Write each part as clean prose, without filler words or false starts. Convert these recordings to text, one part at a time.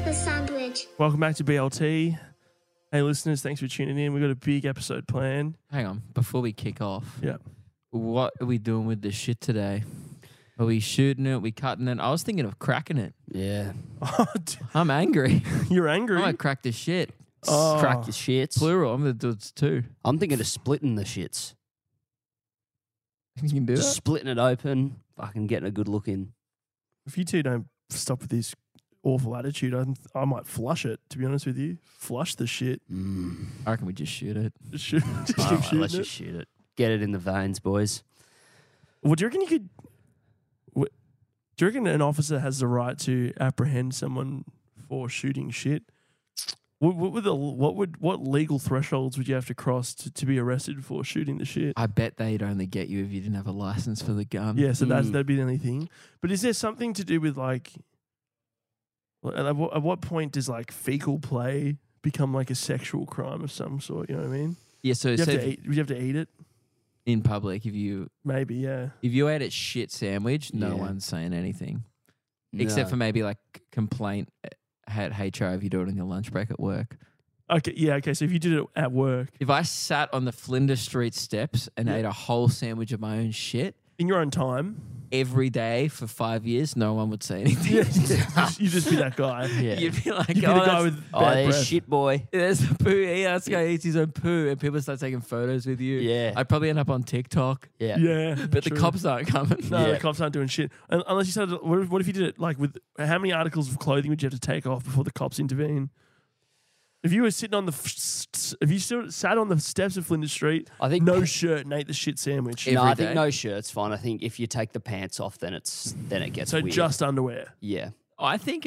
paper sandwich. Welcome back to BLT. Hey, listeners, thanks for tuning in. We've got a big episode planned. Hang on, before we kick off, Yeah. what are we doing with this shit today? Are we shooting it? Are we cutting it? I was thinking of cracking it. Yeah. I'm angry. You're angry? I might crack this shit. Oh. Crack your shits. Plural. I'm going to do it too. I'm thinking of splitting the shits. You can do Just that? splitting it open, fucking getting a good look in. If you two don't stop with this awful attitude, I might flush it, to be honest with you. Flush the shit. I reckon we just shoot it. Just shoot, just All keep right, shooting let's it. just shoot it. Get it in the veins, boys. Well, do you reckon you could... Do you reckon an officer has the right to apprehend someone for shooting shit? What legal thresholds would you have to cross to be arrested for shooting the shit? I bet they'd only get you if you didn't have a license for the gun. Yeah, so that'd be the only thing. But is there something to do with like, at what point does like fecal play become like a sexual crime of some sort? You know what I mean? Yeah, so Would say you have to eat it? in public, if you Maybe, yeah. ate a shit sandwich, no Yeah. one's saying anything. Except for maybe like complaint at HR if you do it on your lunch break at work. Okay, yeah, okay. So if you did it at work, If I sat on the Flinders Street steps and ate a whole sandwich of my own shit in your own time, every day for 5 years, no one would say anything. you just be that guy. Yeah. You'd be like, You'd be the guy with Oh, bad there's breath. shit, boy. there's a poo. Yeah, this guy eats his own poo, and people start taking photos with you. Yeah. I'd probably end up on TikTok, Yeah. Yeah, but the true. cops aren't coming. No, Yeah. the cops aren't doing shit. Unless you said, what if you did it like with how many articles of clothing would you have to take off before the cops intervene? If you were sitting on if you sat on the steps of Flinders Street, I think no shirt and ate the shit sandwich. No, Every I think day? no shirt's fine. I think if you take the pants off, then it gets So weird. just underwear. Yeah. I think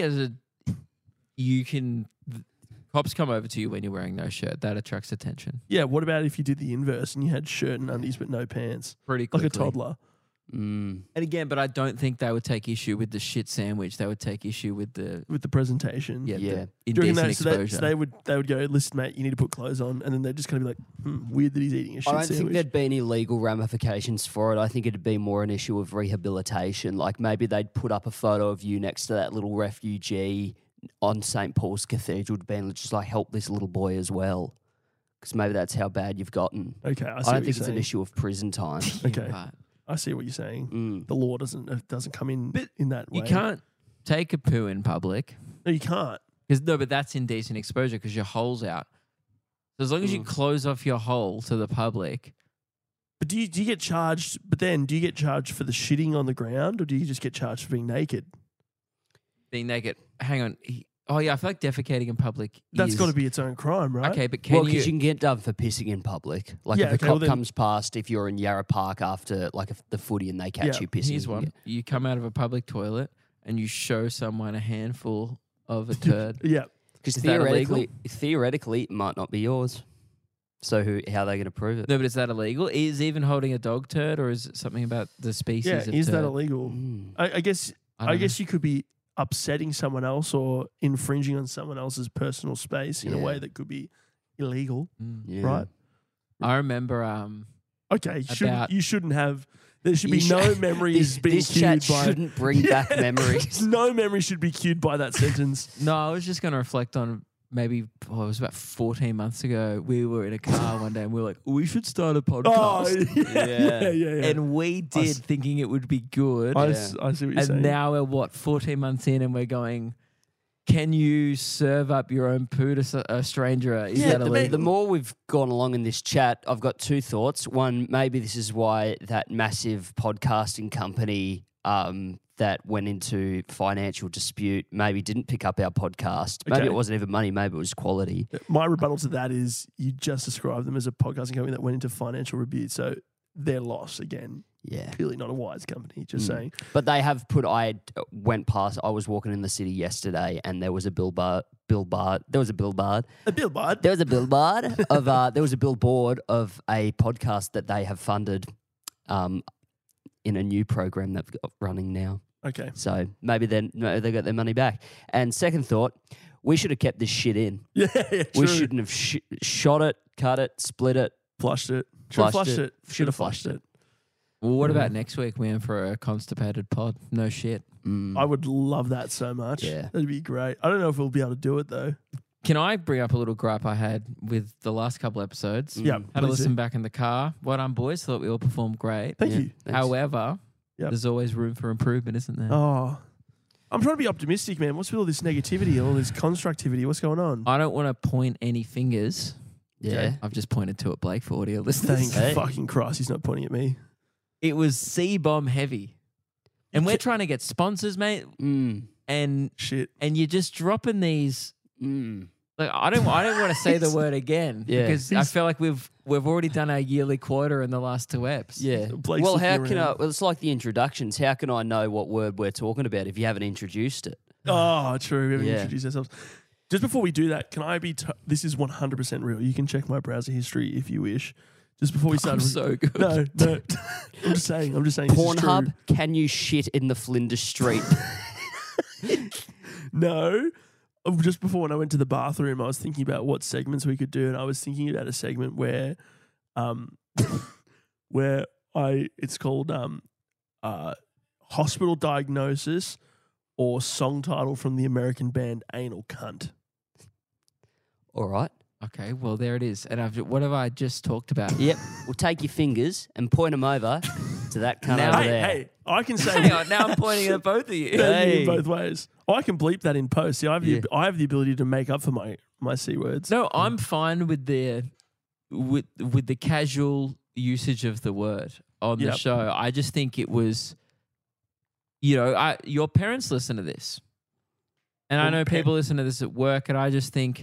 cops come over to you when you're wearing no shirt. That attracts attention Yeah. What about if you did the inverse and you had shirt and undies but no pants, pretty like quickly. a toddler? Mm. And again, but I don't think they would take issue with the shit sandwich. They would take issue with the With the presentation. Yeah. the Do you reckon indecent so exposure. they would go, listen, mate, you need to put clothes on, and then they're just gonna be like, weird that he's eating a shit I don't sandwich. think there'd be any legal ramifications for it. I think it'd be more an issue of rehabilitation. Like maybe they'd put up a photo of you next to that little refugee on St. Paul's Cathedral, being just like, help this little boy as well. Because maybe that's how bad you've gotten. Okay, I see I what don't you're think it's an saying. issue of prison time. Okay. Right. I see what you're saying. Mm. The law doesn't come in But in that way. You can't take a poo in public. No, you can't. But that's indecent exposure because your hole's out. So as long as you close off your hole to the public, But do you get charged? But then, do you get charged for the shitting on the ground, or do you just get charged for being naked? being naked. Hang on. Oh yeah, I feel like defecating in public. That's is- got to be its own crime, right? okay. But Well, can because you? you can get done for pissing in public. Like Yeah, if a okay, cop well then- comes past, if you're in Yarra Park after like the footy and they catch Yeah, you pissing. Here's you one. get- You come out of a public toilet and you show someone a handful of a turd. Yeah. Because Is that illegal? theoretically, it might not be yours. So how are they going to prove it? No, but is that illegal? Is even holding a dog turd, or is it something about the species? Yeah. of Is that turd? illegal? Mm. I guess. I don't I know. guess you could be upsetting someone else or infringing on someone else's personal space in a Yeah. way that could be illegal, Mm. Yeah. right? I remember. Okay. About- You shouldn't have. There should You be no should- memories being This chat cued by. shouldn't bring back memories. No memory should be cued by that sentence. No, I was just going to reflect on maybe. It was about 14 months ago. We were in a car one day and we were like, "We should start a Oh, podcast." yeah. And we did, thinking it would be good. I Yeah. see what you're And saying. now we're 14 months in, and we're going. Can you serve up your own poo to a stranger? Is Yeah, that the illegal? The more we've gone along in this chat, I've got two thoughts. One, maybe this is why that massive podcasting company that went into financial dispute maybe didn't pick up our podcast. Maybe Okay. it wasn't even money, maybe it was quality. My rebuttal to that is you just described them as a podcasting company that went into financial rebuke. So their loss, again, Yeah. clearly not a wise company, just saying. But they have put, I went past, I was walking in the city yesterday and there was a billboard of, there was a billboard of, there was a billboard of a podcast that they have funded in a new program they've got running now. Okay. So maybe they got their money back. And second thought, we should have kept this shit in. Yeah, We true. shouldn't have shot it, cut it, split it. Flushed it. Should have Flushed flushed it. it. Should have flushed it. Well, what Yeah. about next week? We in for a constipated pod? No shit. I would love that so much. Yeah. That'd be great. I don't know if we'll be able to do it though. Can I bring up a little gripe I had with the last couple episodes? Yeah. Had to please do. listen back in the car. Well done, boys. Thought we all performed great. Thank Yeah, you. thanks. However, Yep. there's always room for improvement, isn't there? Oh, I'm trying to be optimistic, man. What's with all this negativity and all this constructivity? What's going on? I don't want to point any fingers. Yeah. I've just pointed to it, Blake, for audio listeners. Thank Hey. fucking Christ, he's not pointing at me. It was C-bomb heavy. And we're trying to get sponsors, mate. Mm. And Shit. you're just dropping these. Mm. Like I don't want to say the word again Yeah. because I feel like we've already done our yearly quota in the last 2 eps. Yeah. Blake's Well, looking how can I? around. Well, it's like the introductions. How can I know what word we're talking about if you haven't introduced it? Oh, true. We haven't Yeah. introduced ourselves. Just before we do that, can I be? This is 100% real. You can check my browser history if you wish. Just before we start. I'm so good. No. I'm just saying. This is Pornhub, true. can you shit in the Flinders Street? No. Just before when I went to the bathroom, I was thinking about what segments we could do, and I was thinking about a segment where, it's called hospital diagnosis or song title from the American band Anal Cunt. All right. Okay, well there it is. And what have I just talked about? Yep. We'll take your fingers and point them over to that cunt Now- over Hey, there. hey, I can say Hang on, now I'm pointing at both of you. Hey. in both ways. I can bleep that in post. See, I have the ability to make up for my C words. No, I'm fine with the casual usage of the word on the Yep. show. I just think it was, your parents listen to this, and I Well, know people listen to this at work, and I just think,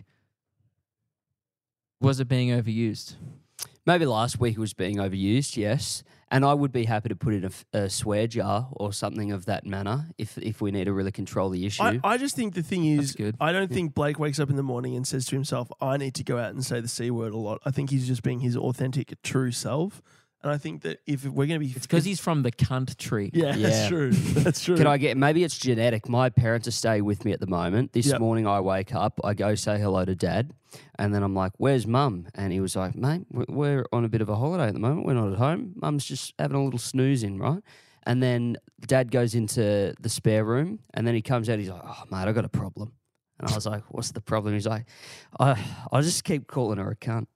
was it being overused? Maybe last week it was being overused, yes. And I would be happy to put in a swear jar or something of that manner if we need to really control the issue. I just think the thing That's is, good. I don't think Blake wakes up in the morning and says to himself, I need to go out and say the C word a lot. I think he's just being his authentic, true self. And I think that if we're going to be... It's because he's from the cunt tree. Yeah, Yeah. that's true. That's true. Can I get, maybe it's genetic. My parents are staying with me at the moment. This Yep. morning I wake up, I go say hello to dad, and then I'm like, where's mum? And he was like, mate, we're on a bit of a holiday at the moment. We're not at home. Mum's just having a little snooze in, right? And then dad goes into the spare room, and then he comes out, he's like, oh, mate, I got a problem. And I was like, what's the problem? He's like, I just keep calling her a cunt.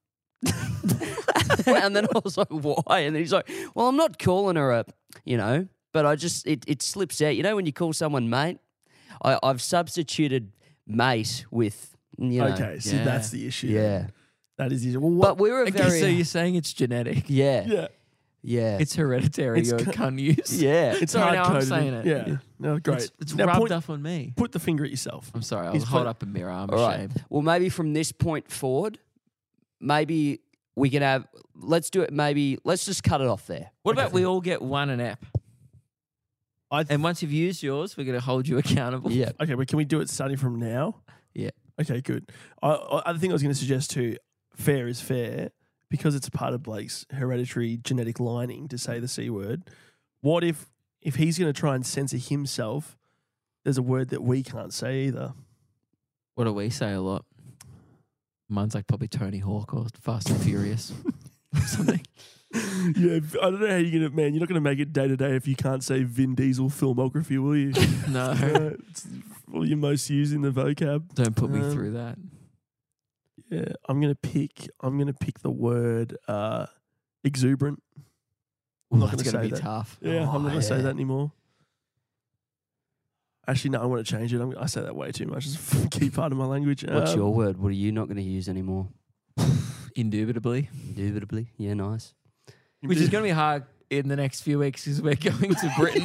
And then I was like, why? And then he's like, well, I'm not calling her a, but I just, it slips out. You know, when you call someone mate, I've substituted mate with, Okay, see, Yeah. that's the issue. yeah. That is the issue. Well, But we were Okay, very, so you're saying it's genetic. yeah, yeah. yeah. It's hereditary. It's Your cu- cunt use. yeah. It's Sorry, now I'm hard-coded. saying it. Yeah. No, great. It's Now rubbed point- off on me. Put the finger at yourself. I'm sorry. I'll He's hold put- up a mirror. I'm All right. ashamed. Well, maybe from this point forward, maybe we can have, let's do it, let's just cut it off there. What Okay. about we all get one an app? And once you've used yours, we're going to hold you accountable. Yeah. Okay, but can we do it starting from now? Yeah. Okay, good. Other thing I was going to suggest too, fair is fair, because it's a part of Blake's hereditary genetic lining to say the C word. What if he's going to try and censor himself, there's a word that we can't say either. What do we say a lot? Mine's like probably Tony Hawk or Fast and Furious or something. Yeah, I don't know how you're going to, man, you're not going to make it day to day if you can't say Vin Diesel filmography, will you? No, It's all your most used in the vocab. don't put me Um, through that. Yeah, I'm gonna pick the word exuberant. I'm not That's gonna going say to be that. tough. Yeah, I'm not gonna say yeah. that anymore. Actually, no, I want to change it. I say that way too much. It's a key part of my language. What's your word? What are you not going to use anymore? Indubitably. Indubitably. Yeah, nice. Which is going to be hard in the next few weeks because we're going to Britain.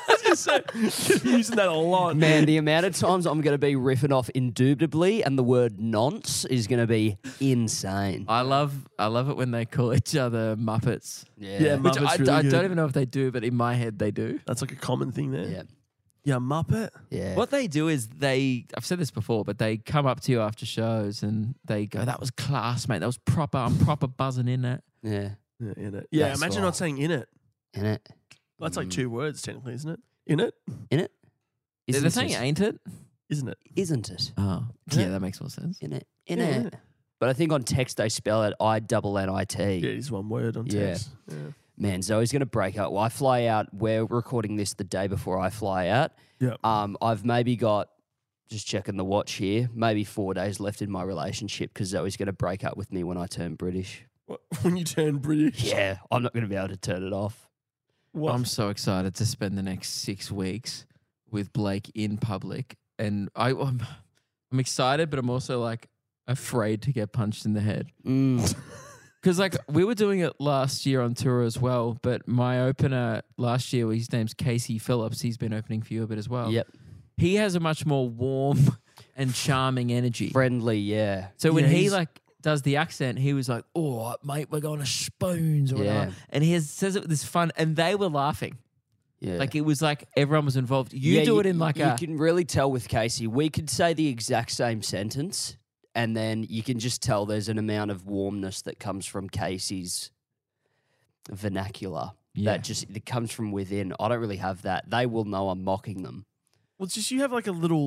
using that a lot. Man, the amount of times I'm going to be riffing off indubitably and the word nonce is going to be insane. I love it when they call each other Muppets. Yeah, Which Muppets I really good. don't even know if they do, but in my head they do. That's like a common thing there. Yeah. Yeah, Muppet. Yeah. What they do is I've said this before, but they come up to you after shows and they go, that was class, mate. That was proper. I'm proper buzzing in that. Yeah. Yeah, in it. Yeah, That's imagine right. not saying in it. In it. That's like 2 words technically, isn't it? In it, In it. They're Isn't saying it? ain't it? isn't it? Isn't it? Oh, Yeah. yeah, that makes more sense. In it. In Yeah, it. But I think on text they spell it INNIT. Yeah, it is one word on Yeah. text. Yeah. Man, Zoe's going to break up. Well, I fly out. We're recording this the day before I fly out. Yeah. I've maybe got, just checking the watch here, maybe 4 days left in my relationship because Zoe's going to break up with me when I turn British. When you turn British. Yeah, I'm not going to be able to turn it off. What? I'm so excited to spend the next 6 weeks with Blake in public, and I'm excited, but I'm also like afraid to get punched in the head. Because like we were doing it last year on tour as well, but my opener last year, his name's Casey Phillips. He's been opening for you a bit as well. Yep. He has a much more warm and charming energy. Friendly, yeah. So when Yeah, he he's- like does the accent, he was like, "Oh, mate, we're going to Spoons," or Yeah. whatever. And he says it with this fun, and they were laughing. Yeah. Like it was like everyone was involved. You Yeah, do it in like you a can really tell with Casey. We could say the exact same sentence, and then you can just tell there's an amount of warmness that comes from Casey's vernacular. Yeah. That comes from within. I don't really have that. They will know I'm mocking them. Well, it's just you have like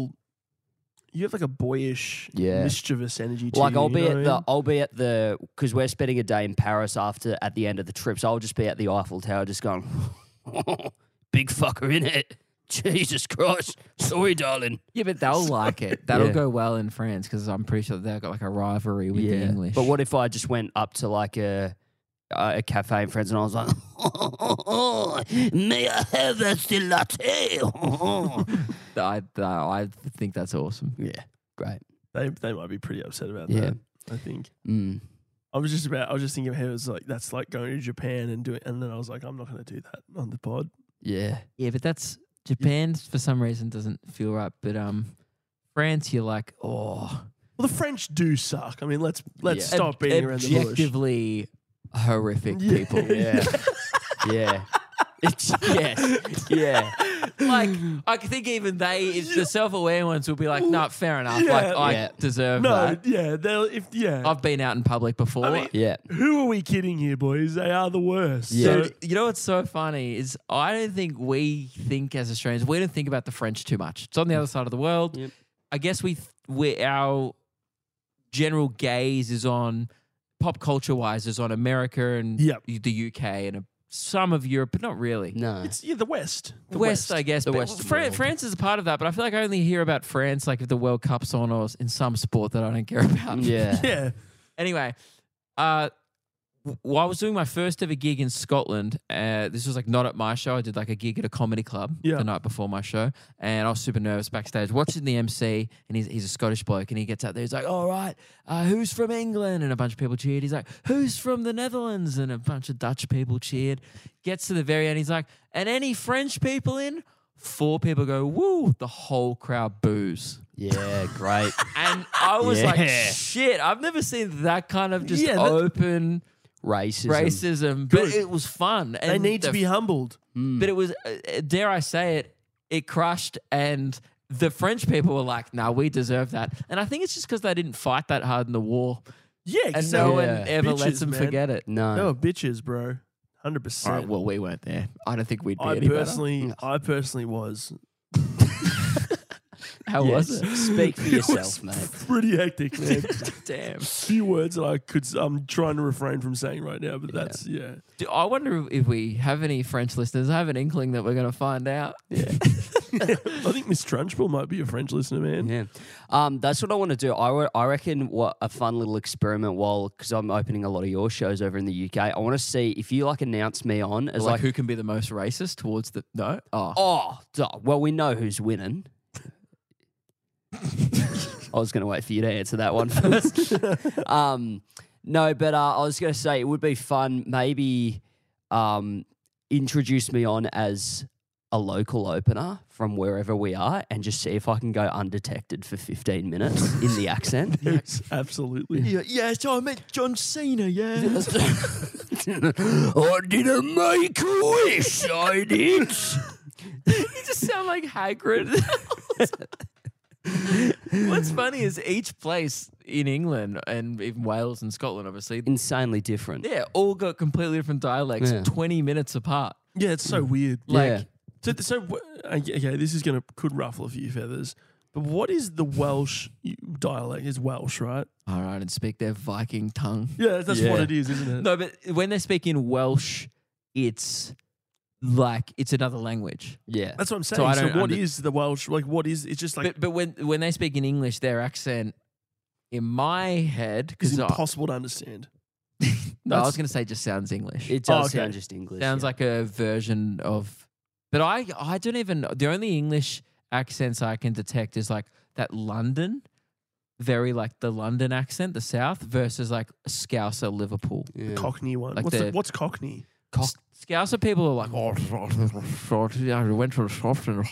a boyish, Yeah. mischievous energy to Like you. I'll be you know at what I mean? the because we're spending a day in Paris at the end of the trip, so I'll just be at the Eiffel Tower, just going, big fucker in it. Jesus Christ, sorry, darling. Yeah, but they'll like it. That'll Yeah. go well in France because I'm pretty sure they've got like a rivalry with the English. But what if I just went up to like a cafe in France and I was like, may I have a still latte? I think that's awesome. Yeah, great. They might be pretty upset about Yeah. that. I think. Mm. I was just thinking how it was like that's like going to Japan and doing, and then I was like, I'm not going to do that on the pod. Yeah. Yeah, but that's Japan for some reason doesn't feel right. But France, you're like, oh, Well, the French do suck. I mean, let's Yeah. stop beating around the bush. objectively horrific Yeah. people. Yeah. Yeah. Yes. Yeah. Like I think even the self-aware ones will be like, no, fair enough. Like Yeah. I Yeah. deserve No, that. yeah. I've been out in public before. I mean, Yeah. who are we kidding here, boys? They are the worst. Yeah. So- You know what's so funny is I don't think we think as Australians, we don't think about the French too much. It's on the other side of the world. Yep. I guess our general gaze is on pop culture wise is on America and Yep. the UK and some of Europe, but not really. No. it's the West. The West, I guess. The But Western world. France is a part of that, but I feel like I only hear about France like if the World Cup's on or in some sport that I don't care about. Yeah. Yeah. Anyway, while I was doing my first ever gig in Scotland, this was like not at my show. I did like a gig at a comedy club Yeah. the night before my show, and I was super nervous backstage watching the MC, and he's a Scottish bloke, and he gets out there, he's like, "All right, who's from England?" And a bunch of people cheered. He's like, "Who's from the Netherlands?" And a bunch of Dutch people cheered. Gets to the very end, he's like, "And any French people in?" 4 people go, "Woo!" The whole crowd boos. Yeah. Great. And I was like, Yeah. shit, I've never seen that kind of just Yeah, that- open Racism. but Good. it was fun. They And need to be humbled. But it was, dare I say it, it crushed. And the French people were like, "No, we deserve that." And I think it's just because they didn't fight that hard in the war, Yeah, and exactly. no one Yeah. ever lets Bitches, them man. forget it. No. They were bitches, bro. 100%. All right, well, we weren't there. I don't think we'd be I any personally was. better. How was it? Speak for It yourself, was mate. pretty hectic, man. Damn. Few words that I'm trying to refrain from saying right now, but that's yeah. I wonder if we have any French listeners. I have an inkling that we're going to find out. I think Miss Trunchbull might be a French listener, man. Yeah. That's what I want to do. I reckon what a fun little experiment because I'm opening a lot of your shows over in the UK. I want to see if you like announce me on as Like, who can be the most racist towards the... No? Oh. well, we know who's winning. I was going to wait for you to answer that one first. No, but I was going to say it would be fun. Maybe introduce me on as a local opener from wherever we are and just see if I can go undetected for 15 minutes in the accent. Yes, absolutely. Yeah, so I met John Cena, yeah. I didn't make a wish, I did. You just sound like Hagrid. What's funny is each place in England and even Wales and Scotland, obviously, Insanely different. yeah, all got completely different dialects, Yeah. 20 minutes apart. Yeah, it's so weird. Yeah. Okay, this is could ruffle a few feathers. But what is the Welsh dialect? It's Welsh, right? All right, and speak their Viking tongue. Yeah, that's Yeah. what it is, isn't it? No, but when they speak in Welsh, it's like it's another language. Yeah. That's what I'm saying. So I So, don't what under- is the Welsh? Like, what is? It's just like But when they speak in English, their accent in my head it's because impossible to understand. no, I was That's- going to say just sounds English. It does okay. sound just English. Sounds yeah. like a version of, but I don't even. The only English accents I can detect is like that London, very like the London accent, the South versus like Scouser Liverpool. Yeah. Cockney one. Like What's Cockney? Scouser people are like, oh, I went to the shop and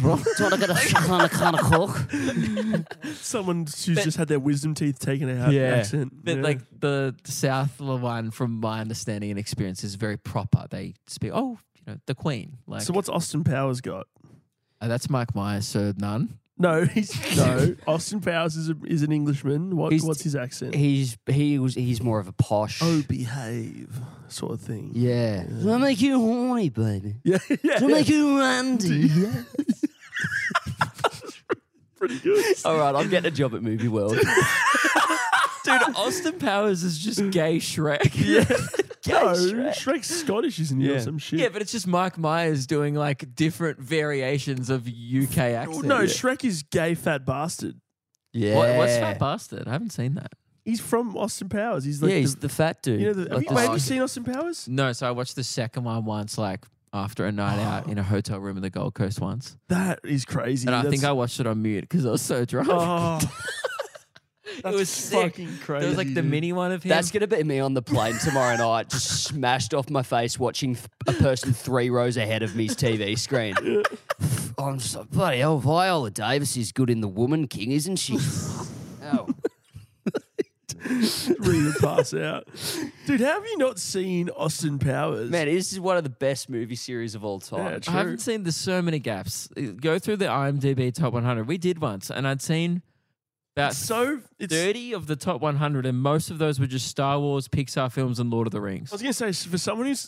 Someone who's But- just had their wisdom teeth taken out. Yeah. Accent. But Yeah. like the South one, from my understanding and experience, is very proper. They speak, the Queen. Like, So what's Austin Powers got? that's Mike Myers, so none. No, no. Austin Powers is an Englishman. He's- What's his accent? He's more of a posh. Oh, behave sort of thing. Yeah. I'll make you horny, baby. Yeah, yeah. I'll make you randy. Pretty good. All right, I'm getting a job at Movie World. Dude, Austin Powers is just gay Shrek. Yeah. No, Shrek. Shrek's Scottish, isn't he, or Yeah. some shit? Yeah, but it's just Mike Myers doing like different variations of UK accent. No, Shrek is gay fat bastard. Yeah. What's Fat Bastard? I haven't seen that. He's from Austin Powers. He's like Yeah, he's the fat dude. you know, Like have you seen Austin Powers? No, so I watched the second one once, like after a night out in a hotel room in the Gold Coast once. That is crazy. And I think That's- I watched it on mute because I was so drunk. Oh, that's was sick. fucking crazy. There was like the dude. mini one of him. That's gonna be me on the plane tomorrow night, just smashed off my face watching a person 3 rows ahead of me's TV screen. I'm just like, bloody hell, Viola Davis is good in The Woman King, isn't she? Oh. ready to pass out. Dude, how have you not seen Austin Powers? Man, this is one of the best movie series of all Yeah, time. I true. haven't seen there's so many gaps. Go through the IMDb top 100. We did once, and I'd seen about So it's 30 of the top 100, and most of those were just Star Wars, Pixar films, and Lord of the Rings. I was gonna say for someone who's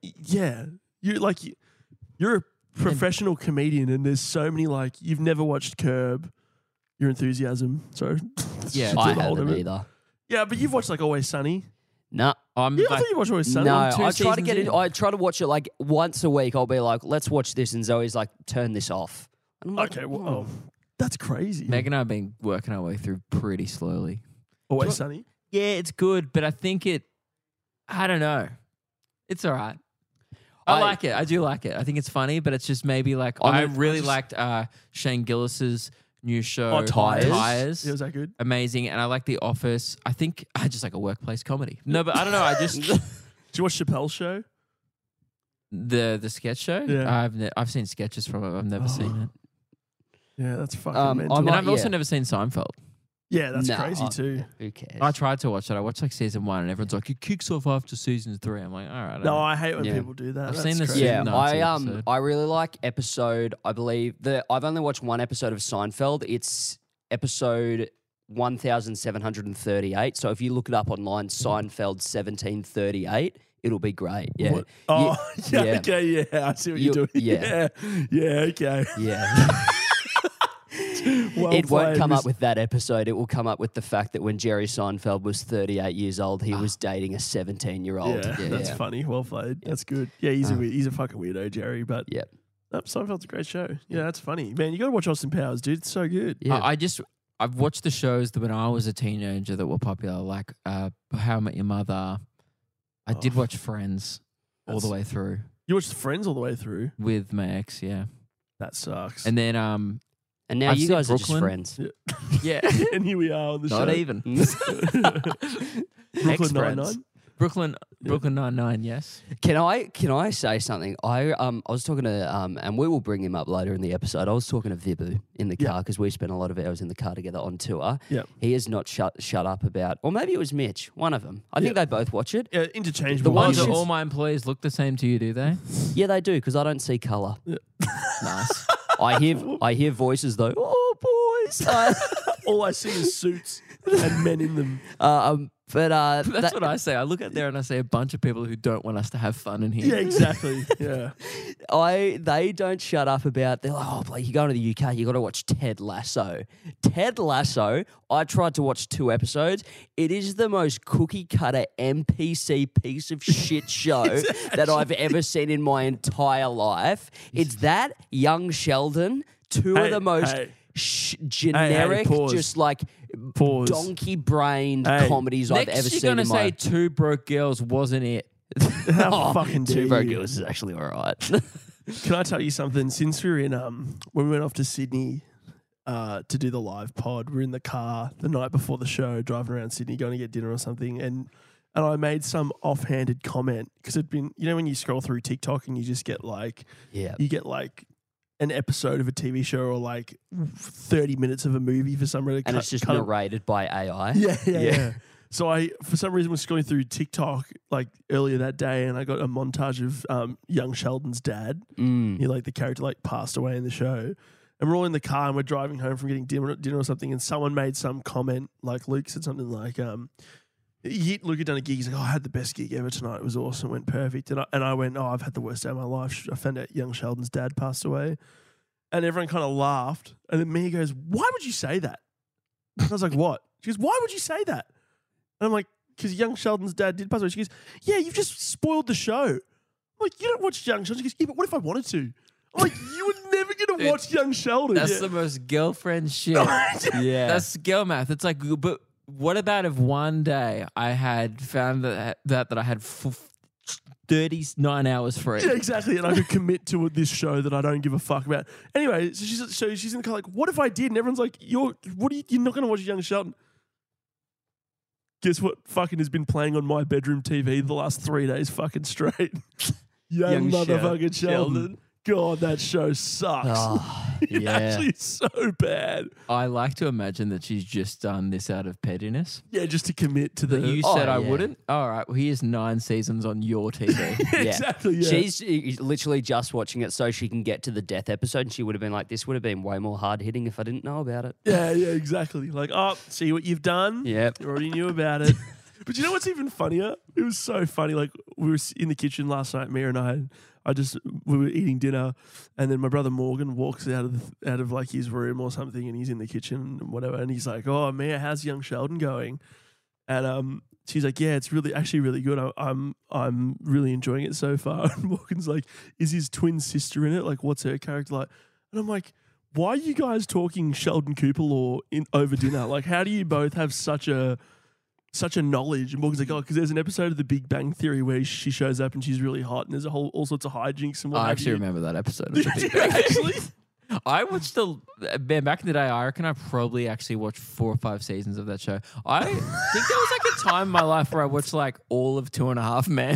you're a professional comedian, and there's so many like you've never watched Curb Your Enthusiasm. So Yeah, I Get a hold of haven't it. either. yeah, but you've watched like Always Sunny. Nah. I'm Yeah, I like, thought you watched Always Sunny. No, I'm 2 I try to seasons get it. in. I try to watch it like once a week. I'll be like, let's watch this. And Zoe's like, turn this off. And I'm like, Okay, well, oh, that's crazy. Meg and I have been working our way through pretty slowly. Always Sunny. Yeah, it's good, but I think I don't know. It's all right. I like it. I do like it. I think it's funny, but it's just maybe like I I mean, really just- liked Shane Gillis's new show, Oh, Tires. Tires. Yeah, was that good? Amazing. And I like The Office. I think I just like a workplace comedy. No, but I don't know. I just Did you watch Chappelle's show? the sketch show. Yeah. I've seen sketches from it. I've never seen it. Yeah, that's fucking mental. I'm And I've also yeah. never seen Seinfeld. yeah, that's Nah, crazy too. Who cares? I tried to watch it. I watched like season 1, and everyone's like, it kicks off after season 3. I'm like, all right. No, I hate when Yeah. people do that. I've That's seen this crazy. Yeah, Nazi episode. I really like episode. I believe I've only watched one episode of Seinfeld. It's episode 1738. So if you look it up online, Seinfeld 1738, it'll be great. Yeah, What? Oh, yeah, yeah. okay, yeah. I see what You- you're doing. yeah. yeah, okay. yeah. Well It won't played, come Miss- up with that episode. It will come up with the fact that when Jerry Seinfeld was 38 years old, he was dating a 17-year-old. Yeah, that's funny. Well played. That's good. Yeah, he's a fucking weirdo, Jerry. But Yep. Seinfeld's a great show. Yeah, that's funny. Man, you got to watch Austin Powers, dude. It's so good. Yeah. I've watched the shows that when I was a teenager that were popular, like How I Met Your Mother. I did Oh, watch Friends all the that's- way through You watched Friends all the way through. with my ex, yeah. That sucks. And then and now I've you seen guys are just Brooklyn. friends. yeah, and here we are on the not show. even. Brooklyn Ex-friends. Nine-Nine. Brooklyn Nine-Nine, yes. Can I say something? I was talking to and we will bring him up later in the episode. I was talking to Vibu in the Yeah. car because we spent a lot of hours in the car together on tour. Yep. He has not shut up about, or maybe it was Mitch, one of them. I think Yeah. they both watch it. Yeah, interchangeable. The one Do shit's- all my employees look the same to you, do they? Yeah, they do because I don't see color. Nice. I hear voices though. Oh boys. All I see is suits and men in them. But That's what I say. I look out there and I see a bunch of people who don't want us to have fun in here. Yeah, exactly. Yeah. They don't shut up about. They're like, oh, Blake, you go to the UK, you got to watch Ted Lasso. Ted Lasso. I tried to watch 2 episodes. It is the most cookie cutter NPC piece of shit show that I've ever seen in my entire life. It's that, Young Sheldon, two of the most generic, pause. just like Pause. donkey-brained comedies I've ever Next, seen you're in going to my say Two Broke Girls wasn't it. How fucking dare Two Broke you. Girls is actually all right. Can I tell you something? Since we were in when we went off to Sydney to do the live pod, we were in the car the night before the show, driving around Sydney, going to get dinner or something, and I made some offhanded comment because it'd been, you know, when you scroll through TikTok and you just get like, you get like an episode of a TV show or like 30 minutes of a movie for some reason, And it's just narrated by AI. Yeah. So I, for some reason, was scrolling through TikTok like earlier that day, and I got a montage of young Sheldon's dad. He, like, the character like passed away in the show, and we're all in the car and we're driving home from getting dinner or something, and someone made some comment, like Luke said something like, Luke had done a gig. He's like, "Oh, I had the best gig ever tonight. It was awesome. It went perfect." And I went, "Oh, I've had the worst day of my life. I found out young Sheldon's dad passed away," and everyone kind of laughed. And then Mia goes, "Why would you say that?" And I was like, "What?" She goes, "Why would you say that?" And I'm like, "Because young Sheldon's dad did pass away." She goes, "Yeah, you've just spoiled the show." I'm like, "You don't watch young Sheldon." She goes, "Yeah, but what if I wanted to?" I'm like, "You were never going to watch young Sheldon." That's the most girlfriend shit. Yeah. That's girl math. It's like, but what about if one day I had found that I had 39 hours free? Yeah, exactly. And I could commit to this show that I don't give a fuck about. Anyway, so she's in the car like, "What if I did?" And everyone's like, "You're not going to watch young Sheldon." Guess what fucking has been playing on my bedroom TV the last 3 days fucking straight? Young motherfucking Sheldon. God, that show sucks. Oh, It actually is so bad. I like to imagine that she's just done this out of pettiness. Yeah, just to commit to the... That you said I yeah. wouldn't? All right, well, here's 9 seasons on your TV. Exactly, yeah. She's literally just watching it so she can get to the death episode, and she would have been like, this would have been way more hard-hitting if I didn't know about it. Yeah, exactly. Like, oh, see what you've done? Yep. You already knew about it. But you know what's even funnier? It was so funny. Like, we were in the kitchen last night, Mia and we were eating dinner, and then my brother Morgan walks out of like his room or something, and he's in the kitchen and whatever, and he's like, "Oh, Mia, how's young Sheldon going?" And she's like, "Yeah, it's actually really good. I'm really enjoying it so far." And Morgan's like, "Is his twin sister in it? Like, what's her character like?" And I'm like, "Why are you guys talking Sheldon Cooper law over dinner? Like, how do you both have such a knowledge?" And Morgan's like, "Oh, because there's an episode of The Big Bang Theory where she shows up and she's really hot, and there's all sorts of hijinks and what I have actually you." remember that episode. Of Did the Big you Bang. actually? I watched man, back in the day, I reckon I probably actually watched 4 or 5 seasons of that show. I think there was like a time in my life where I watched like all of 2.5 Men.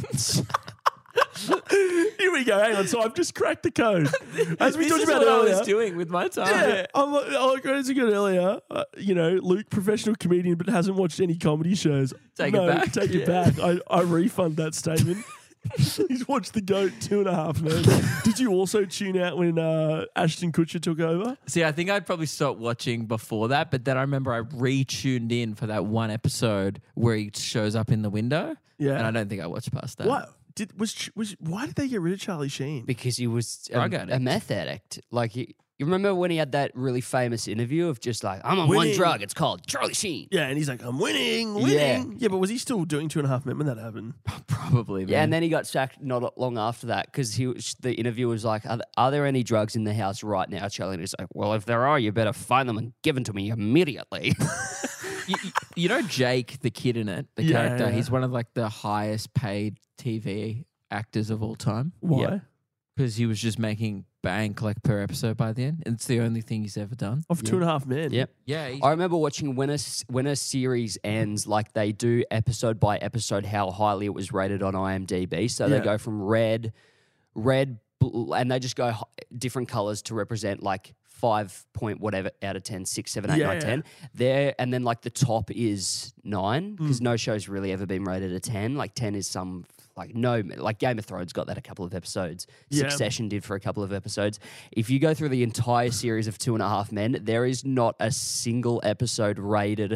Here we go. Hang on. So I've just cracked the code. As we This talked is about what earlier. I was doing with my time. Yeah, I'm like as we got earlier, Luke, professional comedian, but hasn't watched any comedy shows. Take it back. Take it back. I refund that statement. He's watched The GOAT 2.5 Men. Did you also tune out when Ashton Kutcher took over? See, I think I'd probably stopped watching before that, but then I remember I re-tuned in for that one episode where he shows up in the window. Yeah. And I don't think I watched past that. What why did they get rid of Charlie Sheen? Because he was Drug addict. a meth addict. Like, you remember when he had that really famous interview of just like, I'm on one Winning. drug, it's called Charlie Sheen. Yeah, and he's like, "I'm winning." Yeah. Yeah, but was he still doing 2.5 Men when that happened? Probably. Yeah, man. and then he got sacked not long after that because the interview was like, are there any drugs in the house right now, Charlie? And he's like, well, if there are, you better find them and give them to me immediately. you know Jake, the kid in it, the Yeah, character, yeah. he's one of like the highest paid TV actors of all time. Why? Yeah. Because he was just making bank like per episode by the end. And it's the only thing he's ever done. Of 2.5 Men. Yep. Yeah. I remember watching when a series ends, like they do episode by episode how highly it was rated on IMDb. So Yeah. they go from red, and they just go different colors to represent like 5 point whatever out of 10, 6, 7, 8, Yeah, 9, yeah. 10. There, and then like the top is 9 because no show's really ever been rated a 10. Like 10 is some like Game of Thrones got that a couple of episodes. Yeah. Succession did for a couple of episodes. If you go through the entire series of 2.5 Men, there is not a single episode rated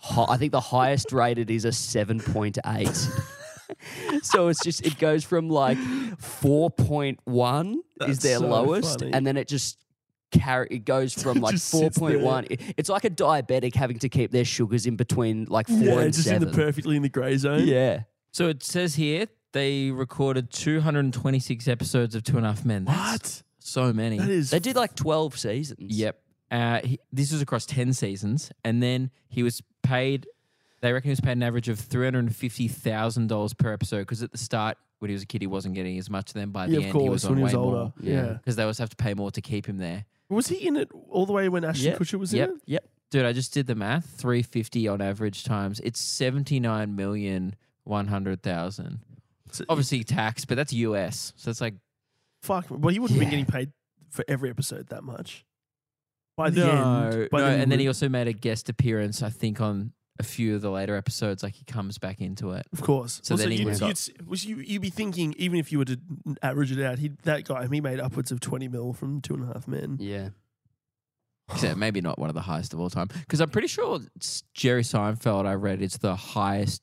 I think the highest rated is a 7.8. So it goes from like 4.1 is That's their so lowest, funny. and then it just it goes from like Just sits 4.1. It's like a diabetic having to keep their sugars in between like 4 Yeah, and just 7. perfectly in the grey zone. Yeah. So it says here they recorded 226 episodes of Two and a Half Men. That's What? so many. That is They did like 12 seasons. Yep. This was across 10 seasons. And then he was paid, they reckon he was paid an average of $350,000 per episode because at the start, when he was a kid, he wasn't getting as much. Then by the of end, course, he was on when he was way older. more. Yeah. Because they always have to pay more to keep him there. Was he in it all the way when Ashton Yep. Kutcher was Yep. in it? Yep. Dude, I just did the math. 350 on average times. It's 79,100,000. So, Obviously tax, but that's US. So it's like fuck. Well, he wouldn't have been Yeah. getting paid for every episode that much. By the end. By no, the end and then we- he also made a guest appearance, I think, on a few of the later episodes. Like he comes back into it. Of course. So then he you'd, was you'd be thinking, even if you were to average it out, that guy, he made upwards of 20 mil from Two and a Half Men. Yeah. Except maybe not one of the highest of all time. Because I'm pretty sure Jerry Seinfeld, I read, is the highest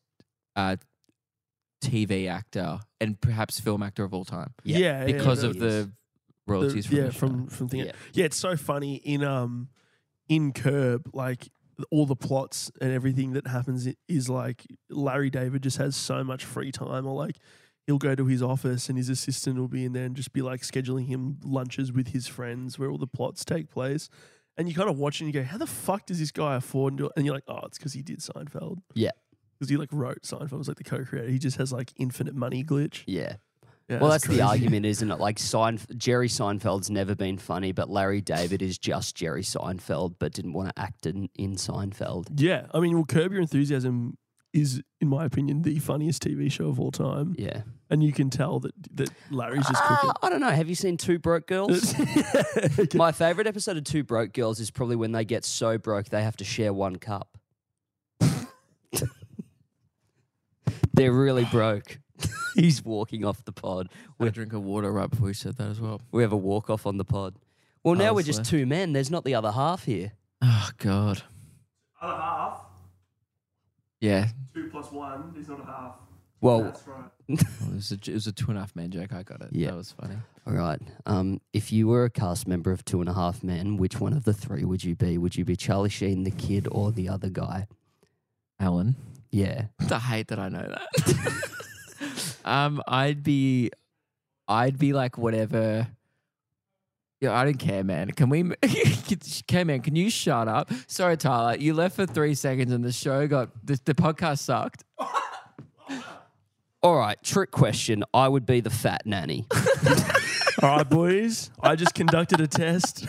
TV actor and perhaps film actor of all time Yeah. because yeah, of he is. the royalties from the show. from thinking. Yeah. Yeah, it's so funny in Curb, like all the plots and everything that happens is like Larry David just has so much free time, or like he'll go to his office and his assistant will be in there and just be like scheduling him lunches with his friends where all the plots take place. And you kind of watch it and you go, how the fuck does this guy afford to do it? And you're like, oh, it's because he did Seinfeld. Yeah. Because he like wrote Seinfeld, was like the co-creator. He just has like infinite money glitch. Yeah. Yeah, Well, that's the crazy. argument, isn't it? Like Jerry Seinfeld's never been funny, but Larry David is just Jerry Seinfeld, but didn't want to act in Seinfeld. Yeah. I mean, well, Curb Your Enthusiasm is, in my opinion, the funniest TV show of all time. Yeah. And you can tell that Larry's just cooking. I don't know. Have you seen Two Broke Girls? Okay. My favorite episode of Two Broke Girls is probably when they get so broke they have to share one cup. They're really broke. He's walking off the pod. I had a drink of water right before you said that as well. We have a walk off on the pod. Well, now Oh, we're just left. two men. There's not the other half here. Oh, God. Other half, Yeah. 2 plus 1 is not a half. Well, That's right. Well, it was a Two and a Half Men joke. I got it. Yeah. That was funny. all right. If you were a cast member of Two and a Half Men, which one of the three would you be? Would you be Charlie Sheen, the kid, or the other guy? Alan. Yeah. I hate that I know that. I'd be like whatever. Yeah, I don't care, man. Can we? Okay, man. Can you shut up? Sorry, Tyler. You left for 3 seconds, and the show got the podcast sucked. All right. Trick question. I would be the fat nanny. All right, boys. I just conducted a test.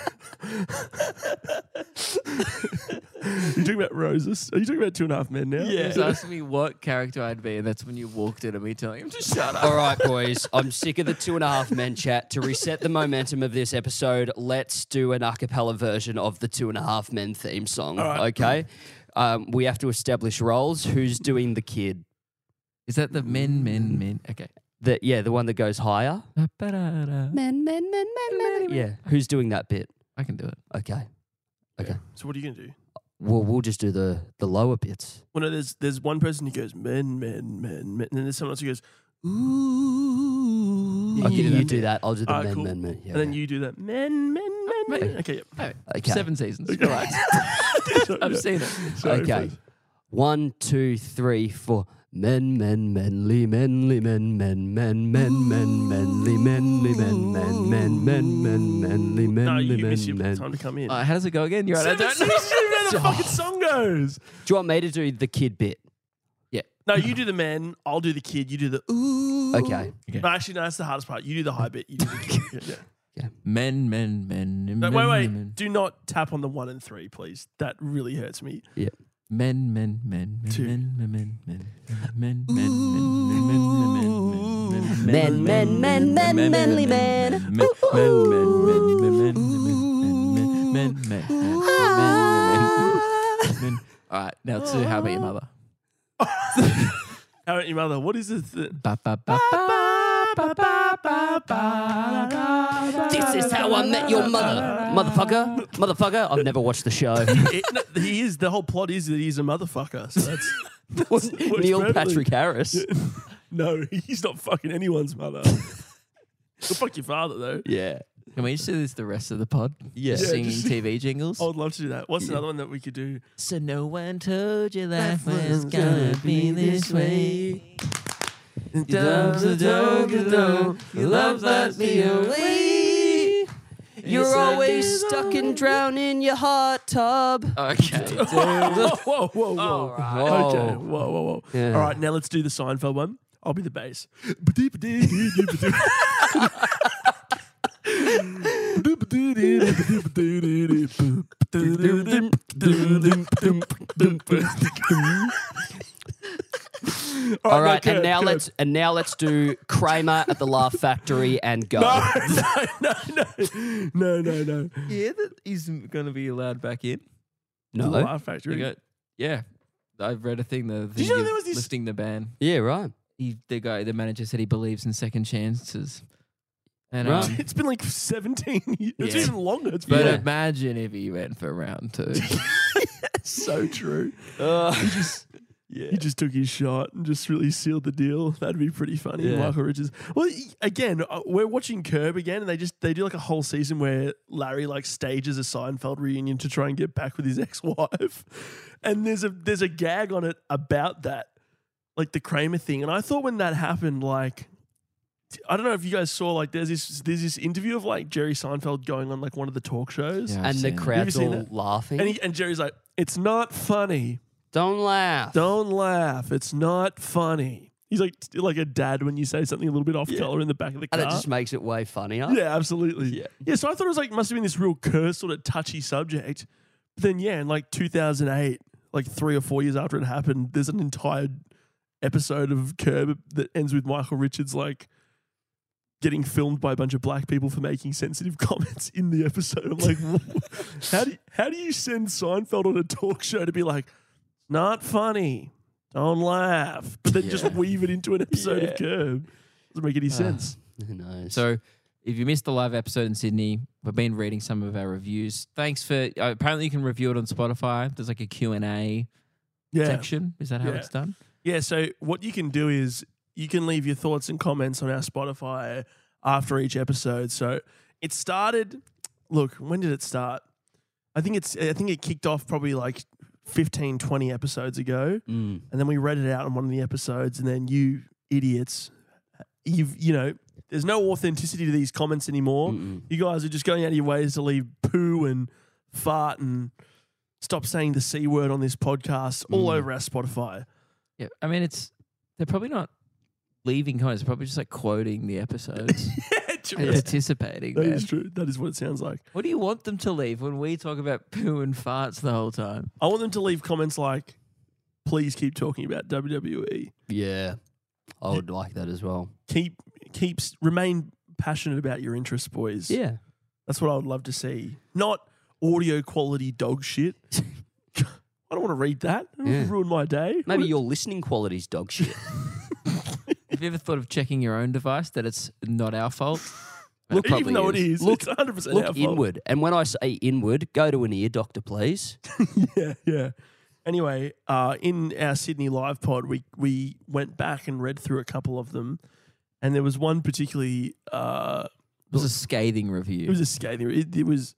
You're talking about roses? Are you talking about Two and a Half Men now? He was asking me what character I'd be, and that's when you walked in and me telling him to shut up. All right, boys. I'm sick of the Two and a Half Men chat. To reset the momentum of this episode, let's do an a cappella version of the Two and a Half Men theme song. All right. Okay. We have to establish roles. Who's doing the kid? Is that the men? Okay. The one that goes higher. Ba-da-da. Men. Yeah. Who's doing that bit? I can do it. Okay. Okay. So what are you going to do? Well, we'll just do the lower bits. Well, no, there's one person who goes, men. And then there's someone else who goes, ooh. Yeah, Okay, you do you that do bit. that. I'll do the Alright, cool. men. Yeah, And then okay. you do that, men. Mate. Okay, yep. Hey, Okay. 7 seasons. Okay. Relax. I've seen it. Sorry, Okay. please. 1, 2, 3, 4. Men, menly, menly, menly, menly, menly, No, you miss men, your men. time to come in. How does it go again? You're right. I don't know. how the fucking song goes. Do you want me to do the kid bit? No, you do the men, I'll do the kid, you do the ooh. Okay. No, actually, no, that's the hardest part. You do the high bit, you do the kid. Yeah. Men. No, wait. Do not tap on the 1 and 3, please. That really hurts me. Men. Two. Men. Menly men. All right, now let's do How About Your Mother. How about your mother? What is this? Ba, ba, ba, ba. This is how I met your mother, motherfucker. I've never watched the show. He is. The whole plot is that he's a motherfucker. So that's works Neil perfectly. Patrick Harris. No, he's not fucking anyone's mother. He'll fuck your father though. Yeah. Can we just do this the rest of the pod? Yeah. Just singing just- TV jingles. I would love to do that. What's another one that we could do? So no one told you life was was gonna be this way. Your love let me away. You're always stuck and drowned in your hot tub. Okay. Whoa. All right. Okay. Whoa. Yeah. All right, now let's do the Seinfeld one. I'll be the bass. All right, and now let's do Kramer at the Laugh Factory and go. No. Yeah, that he's gonna be allowed back in. The No. Laugh They Factory. got, yeah, I've read a thing. The thing you know of there was this- lifting the ban. Yeah, right. The manager said he believes in second chances. And Right. It's been like 17 years. It's Yeah. even longer. It's but been imagine if he went for round 2. so true. He just took his shot and just really sealed the deal. That'd be pretty funny. Yeah. Michael Richards. Well, again, we're watching Curb again, and they do like a whole season where Larry like stages a Seinfeld reunion to try and get back with his ex-wife, and there's a gag on it about that, like the Kramer thing. And I thought when that happened, like, I don't know if you guys saw, like, there's this interview of like Jerry Seinfeld going on like one of the talk shows, Yeah. I've And the seen it. crowd's Have you seen all that? laughing. and Jerry's like, "It's not funny. Don't laugh. Don't laugh. It's not funny." He's like a dad when you say something a little bit off color in the back of the car. And it just makes it way funnier. Yeah, absolutely. Yeah. So I thought it was like must have been this real cursed sort of touchy subject. But then in like 2008, like 3 or 4 years after it happened, there's an entire episode of Curb that ends with Michael Richards like getting filmed by a bunch of black people for making sensitive comments in the episode. I'm like, how do you send Seinfeld on a talk show to be like, not funny, don't laugh, but then just weave it into an episode of Curb? Doesn't make any sense. Who knows? So if you missed the live episode in Sydney, we've been reading some of our reviews. Thanks for apparently you can review it on Spotify. There's like a Q&A Yeah. section. Is that how Yeah. it's done? Yeah, so what you can do is you can leave your thoughts and comments on our Spotify after each episode. So it started, look, when did it start? I think it kicked off probably like 15, 20 episodes ago. Mm. And then we read it out on one of the episodes, and then you idiots, there's no authenticity to these comments anymore. Mm-mm. You guys are just going out of your ways to leave poo and fart and stop saying the C word on this podcast all over our Spotify. Yeah. I mean they're probably not leaving comments, they're probably just like quoting the episodes and participating. That Man. is true. That is what it sounds like. What do you want them to leave when we talk about poo and farts the whole time? I want them to leave comments like, please keep talking about WWE. Yeah. I would like that as well. Remain passionate about your interests, boys. Yeah. That's what I would love to see. Not audio quality dog shit. I don't want to read that. It Yeah. ruin my day. Maybe your listening quality's dog shit. Have you ever thought of checking your own device that it's not our fault? Look, It even though it is, Look- it's 100% our Look fault. inward. And when I say inward, go to an ear doctor, please. Yeah. Anyway, in our Sydney live pod, we went back and read through a couple of them, and there was one particularly. It was a scathing review. It was a scathing. It was.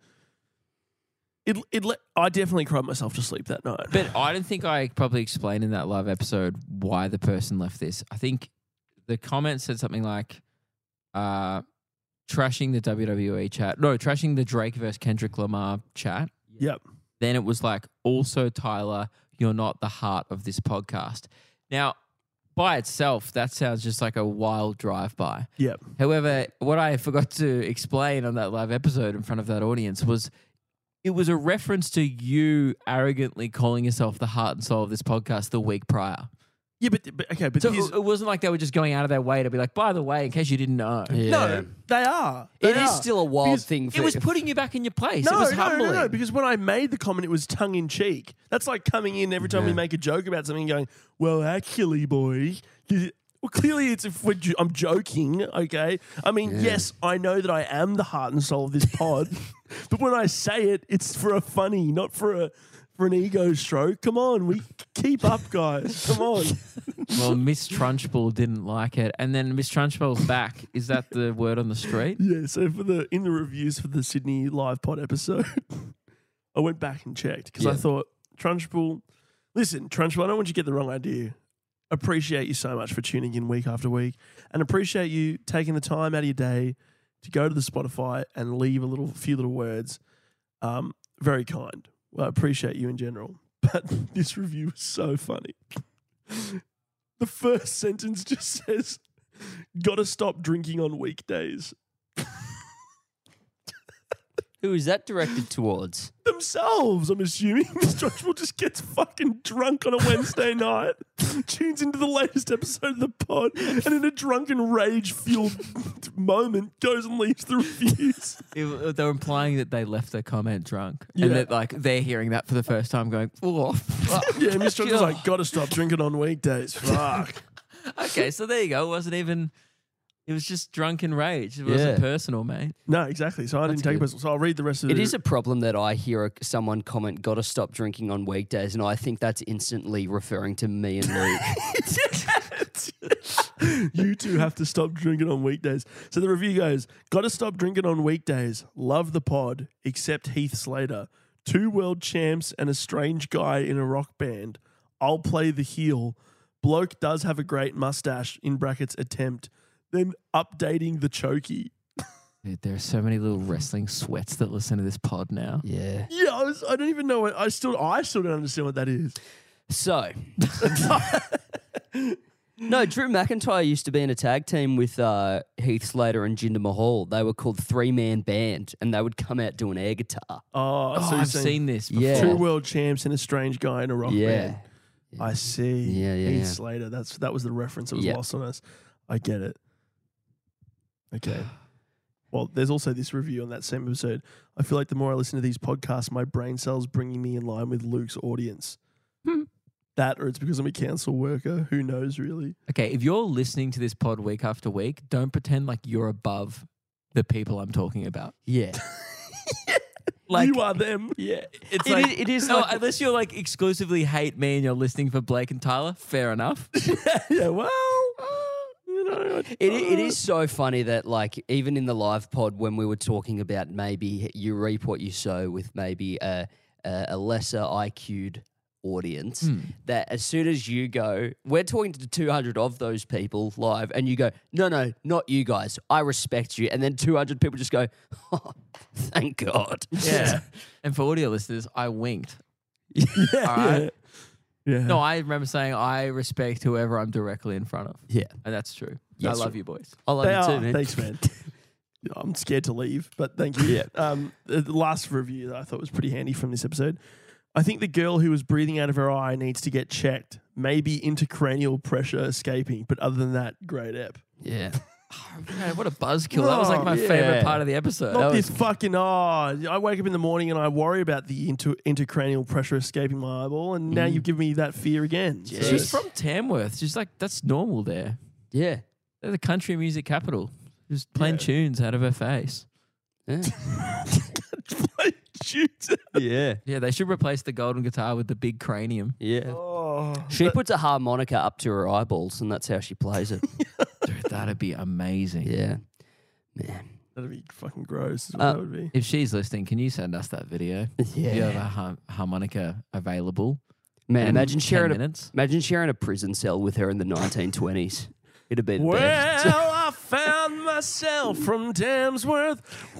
I definitely cried myself to sleep that night. But I don't think I probably explained in that live episode why the person left this. I think the comment said something like, trashing the WWE chat. No, trashing the Drake versus Kendrick Lamar chat. Yep. Then it was like, also, Tyler, you're not the heart of this podcast. Now, by itself, that sounds just like a wild drive-by. Yep. However, what I forgot to explain on that live episode in front of that audience was it was a reference to you arrogantly calling yourself the heart and soul of this podcast the week prior. Yeah, but okay, but So here's, it wasn't like they were just going out of their way to be like, by the way, in case you didn't know. no, they are. It is still a wild Because thing. For, It was putting you back in your place. No, it was no, humbling. no, because when I made the comment, it was tongue in cheek. That's like coming in every time we make a joke about something, and going, "Well, actually, boy." Well, clearly it's if I'm joking, okay? I mean, Yeah. yes, I know that I am the heart and soul of this pod, but when I say it, it's for a funny, not for an ego stroke. Come on, we keep up, guys. Come on. Well, Miss Trunchbull didn't like it, and then Miss Trunchbull's back. Is that the word on the street? Yeah, so in the reviews for the Sydney live pod episode, I went back and checked because I Yeah. thought, Trunchbull, listen, Trunchbull, I don't want you to get the wrong idea. Appreciate you so much for tuning in week after week and appreciate you taking the time out of your day to go to the Spotify and leave a few little words. Very kind. Well, I appreciate you in general. But this review was so funny. The first sentence just says, "Gotta stop drinking on weekdays." Who is that directed towards? Themselves, I'm assuming. Mr. Trunchbull just gets fucking drunk on a Wednesday night, tunes into the latest episode of the pod, and in a drunken rage-fueled moment goes and leaves the reviews. They were implying that they left their comment drunk, Yeah. and that like they're hearing that for the first time, going, "Oh, fuck." Yeah, Mr. Trunchbull's like, "Gotta stop drinking on weekdays." Fuck. Okay, so there you go. It wasn't even. It was just drunken rage. It wasn't Yeah. personal, mate. No, exactly. So I didn't take it good. personal. So I'll read the rest of It it. is a problem that I hear someone comment, "Gotta stop drinking on weekdays," and I think that's instantly referring to me and Luke. You two have to stop drinking on weekdays. So the review goes, "Gotta stop drinking on weekdays. Love the pod, except Heath Slater. 2 world champs and a strange guy in a rock band. I'll play the heel. Bloke does have a great mustache, in brackets attempt. Then updating the chokey." Dude, there are so many little wrestling sweats that listen to this pod now. Yeah. Yeah, I don't even know what I still don't understand what that is. So, no, Drew McIntyre used to be in a tag team with Heath Slater and Jinder Mahal. They were called 3-man band, and they would come out doing air guitar. Oh, Oh, so you're I've saying seen this before. Yeah. 2 world champs and a strange guy in a rock band. Yeah. I see. Yeah, yeah, Heath yeah. Slater. That was the reference that was Yeah. lost on us. I get it. Okay. Well, there's also this review on that same episode. I feel like the more I listen to these podcasts, my brain cells bringing me in line with Luke's audience. That, or it's because I'm a council worker. Who knows, really? Okay, if you're listening to this pod week after week, don't pretend like you're above the people I'm talking about. Yeah. Like You are them. yeah, it's It like is- it is no, like- unless you're like exclusively hate me and you're listening for Blake and Tyler. Fair enough. Yeah, well, you know. It is so funny that, like, even in the live pod when we were talking about maybe you reap what you sow with maybe a lesser IQ'd audience, that as soon as you go, we're talking to 200 of those people live, and you go, no, not you guys. I respect you. And then 200 people just go, oh, thank God. Yeah. And for audio listeners, I winked. Yeah, All right. yeah. No, I remember saying I respect whoever I'm directly in front of. Yeah. And that's true. Yes. I love you boys. I love They you are. too, man. Thanks, man. I'm scared to leave, but thank you. Yeah. The last review that I thought was pretty handy from this episode. I think the girl who was breathing out of her eye needs to get checked. Maybe intracranial pressure escaping, but other than that, great ep. Yeah. Man, what a buzzkill. That was like my Oh, favorite yeah. part of the episode. Not That this fucking, I wake up in the morning and I worry about the intracranial pressure escaping my eyeball, and now you've given me that fear again. So- She's from Tamworth. She's like, that's normal there. Yeah. They're the country music capital. Just playing Yeah. tunes out of her face. Yeah. Shoot. Yeah. Yeah, they should replace the golden guitar with the big cranium. Yeah. Oh, She puts a harmonica up to her eyeballs, and that's how she plays it. Dude, that'd be amazing. Yeah. Man. that'd be fucking gross. Is what Uh, that would be. If she's listening, can you send us that video? If you have Yeah. a harmonica available. Man, in imagine 10 sharing minutes. imagine sharing a prison cell with her in the 1920s. It'd be the Well, best. I found myself from Tamsworth.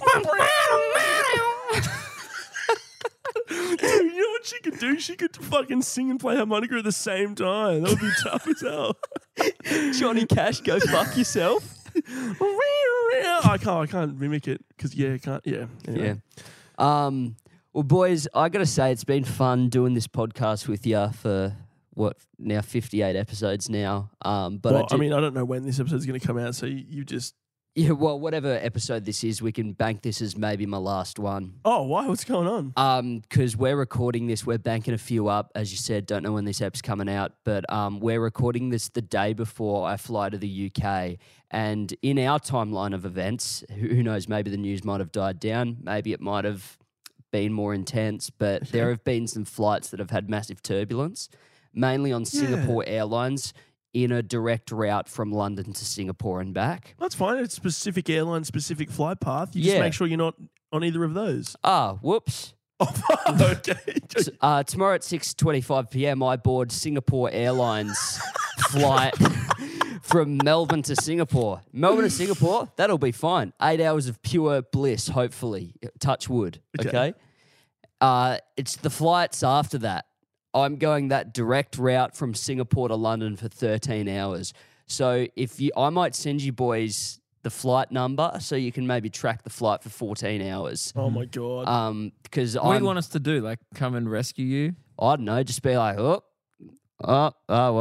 Dude, you know what she could do? She could fucking sing and play harmonica at the same time. That would be tough as hell. Johnny Cash, go fuck yourself. I can't mimic it because I can't. Yeah, anyway. Yeah. Well, boys, I got to say it's been fun doing this podcast with you for what now 58 episodes now. But Well, I mean, I don't know when this episode's going to come out, so you just Yeah, well, whatever episode this is, we can bank this as maybe my last one. Oh, why? What's going on? Because we're recording this, we're banking a few up. As you said, don't know when this app's coming out, but we're recording this the day before I fly to the UK. And in our timeline of events, who knows, maybe the news might have died down. Maybe it might have been more intense, but there have been some flights that have had massive turbulence, mainly on Singapore Airlines, in a direct route from London to Singapore and back. That's fine. It's specific airline, specific flight path. You just make sure you're not on either of those. Whoops. Okay. Tomorrow at 6:25 p.m, I board Singapore Airlines flight from Melbourne to Singapore. Melbourne to Singapore, that'll be fine. 8 hours of pure bliss, hopefully. Touch wood, okay? It's the flights after that. I'm going that direct route from Singapore to London for 13 hours. So I might send you boys the flight number so you can maybe track the flight for 14 hours. Oh my God. Because What do you want us to do? Like come and rescue you? I don't know, just be like, well.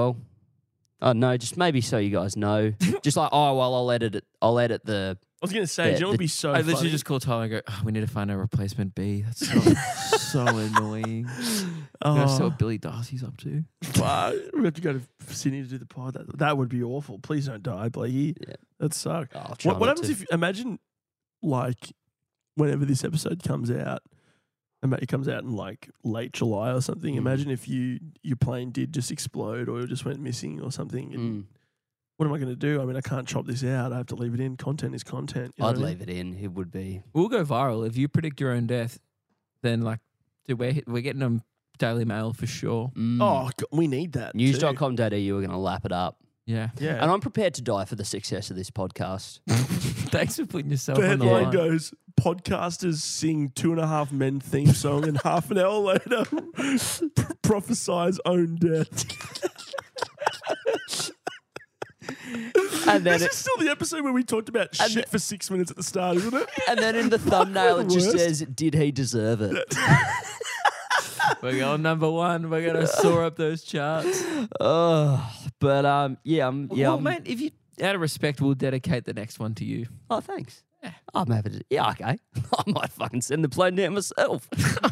Oh no, just maybe so you guys know. Just like, I'll edit it. I'll edit the. I was going to say, do you know what would be so I literally funny? just call Tyler and go, we need to find a replacement B. That's so annoying. That's what Billy Darcy's up to. Wow, we have to go to Sydney to do the pod. That would be awful. Please don't die, Blakey. Yeah. That'd suck. I'll try What not happens to. if, imagine, like, whenever this episode comes out, it comes out in like late July or something. Imagine if your plane did just explode or just went missing or something. And what am I going to do? I mean, I can't chop this out. I have to leave it in. Content is content. You know I'd what I mean? leave it in. It would be. We'll go viral. If you predict your own death, then like, dude, we're getting them Daily Mail for sure. Oh, God, we need that. too. News.com.au are going to lap it up. Yeah. Yeah. And I'm prepared to die for the success of this podcast. Thanks for putting yourself The on the headline line. goes, podcasters sing 2.5 Men theme song and half an hour later prophesies own death. And then This is still the episode where we talked about And shit for 6 minutes at the start, isn't it? And then in the thumbnail, it just Worst. says, "Did he deserve it?" We're going number one. We're going to soar up those charts. Yeah, Mate, if you, out of respect, we'll dedicate the next one to you. Oh, thanks. I'm happy to. Yeah, okay. I might fucking send the plane down myself.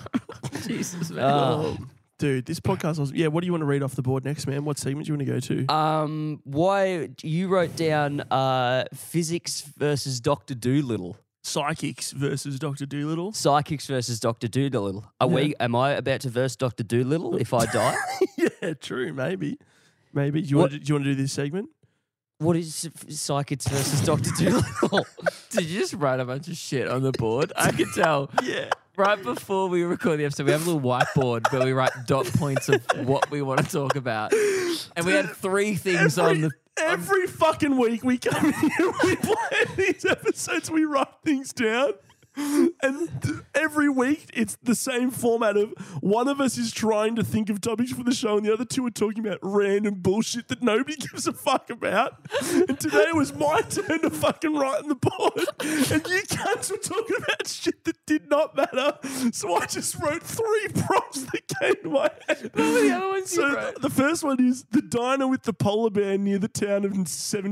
Jesus, man. Oh. Dude, this podcast was... Yeah, what do you want to read off the board next, man? What segment do you want to go to? Why you wrote down physics versus Dr. Doolittle? Psychics versus Dr. Doolittle. Psychics versus Dr. Doolittle. Am I about to verse Dr. Doolittle if I die? Yeah, true. Maybe. Do you want to do this segment? What is psychics versus Dr. Doolittle? Did you just write a bunch of shit on the board? I could tell. Yeah. Right before we record the episode, we have a little whiteboard where we write dot points of what we want to talk about. And we had 3 things on the... Every fucking week we come here, we play these episodes, we write things down. And every week it's the same format of one of us is trying to think of topics for the show and the other two are talking about random bullshit that nobody gives a fuck about. And today it was my turn to fucking write on the board and you cunts were talking about shit that did not matter. So I just wrote 3 prompts that came to my head. What were the other ones you So wrote? the first one is the diner with the polar bear near the town of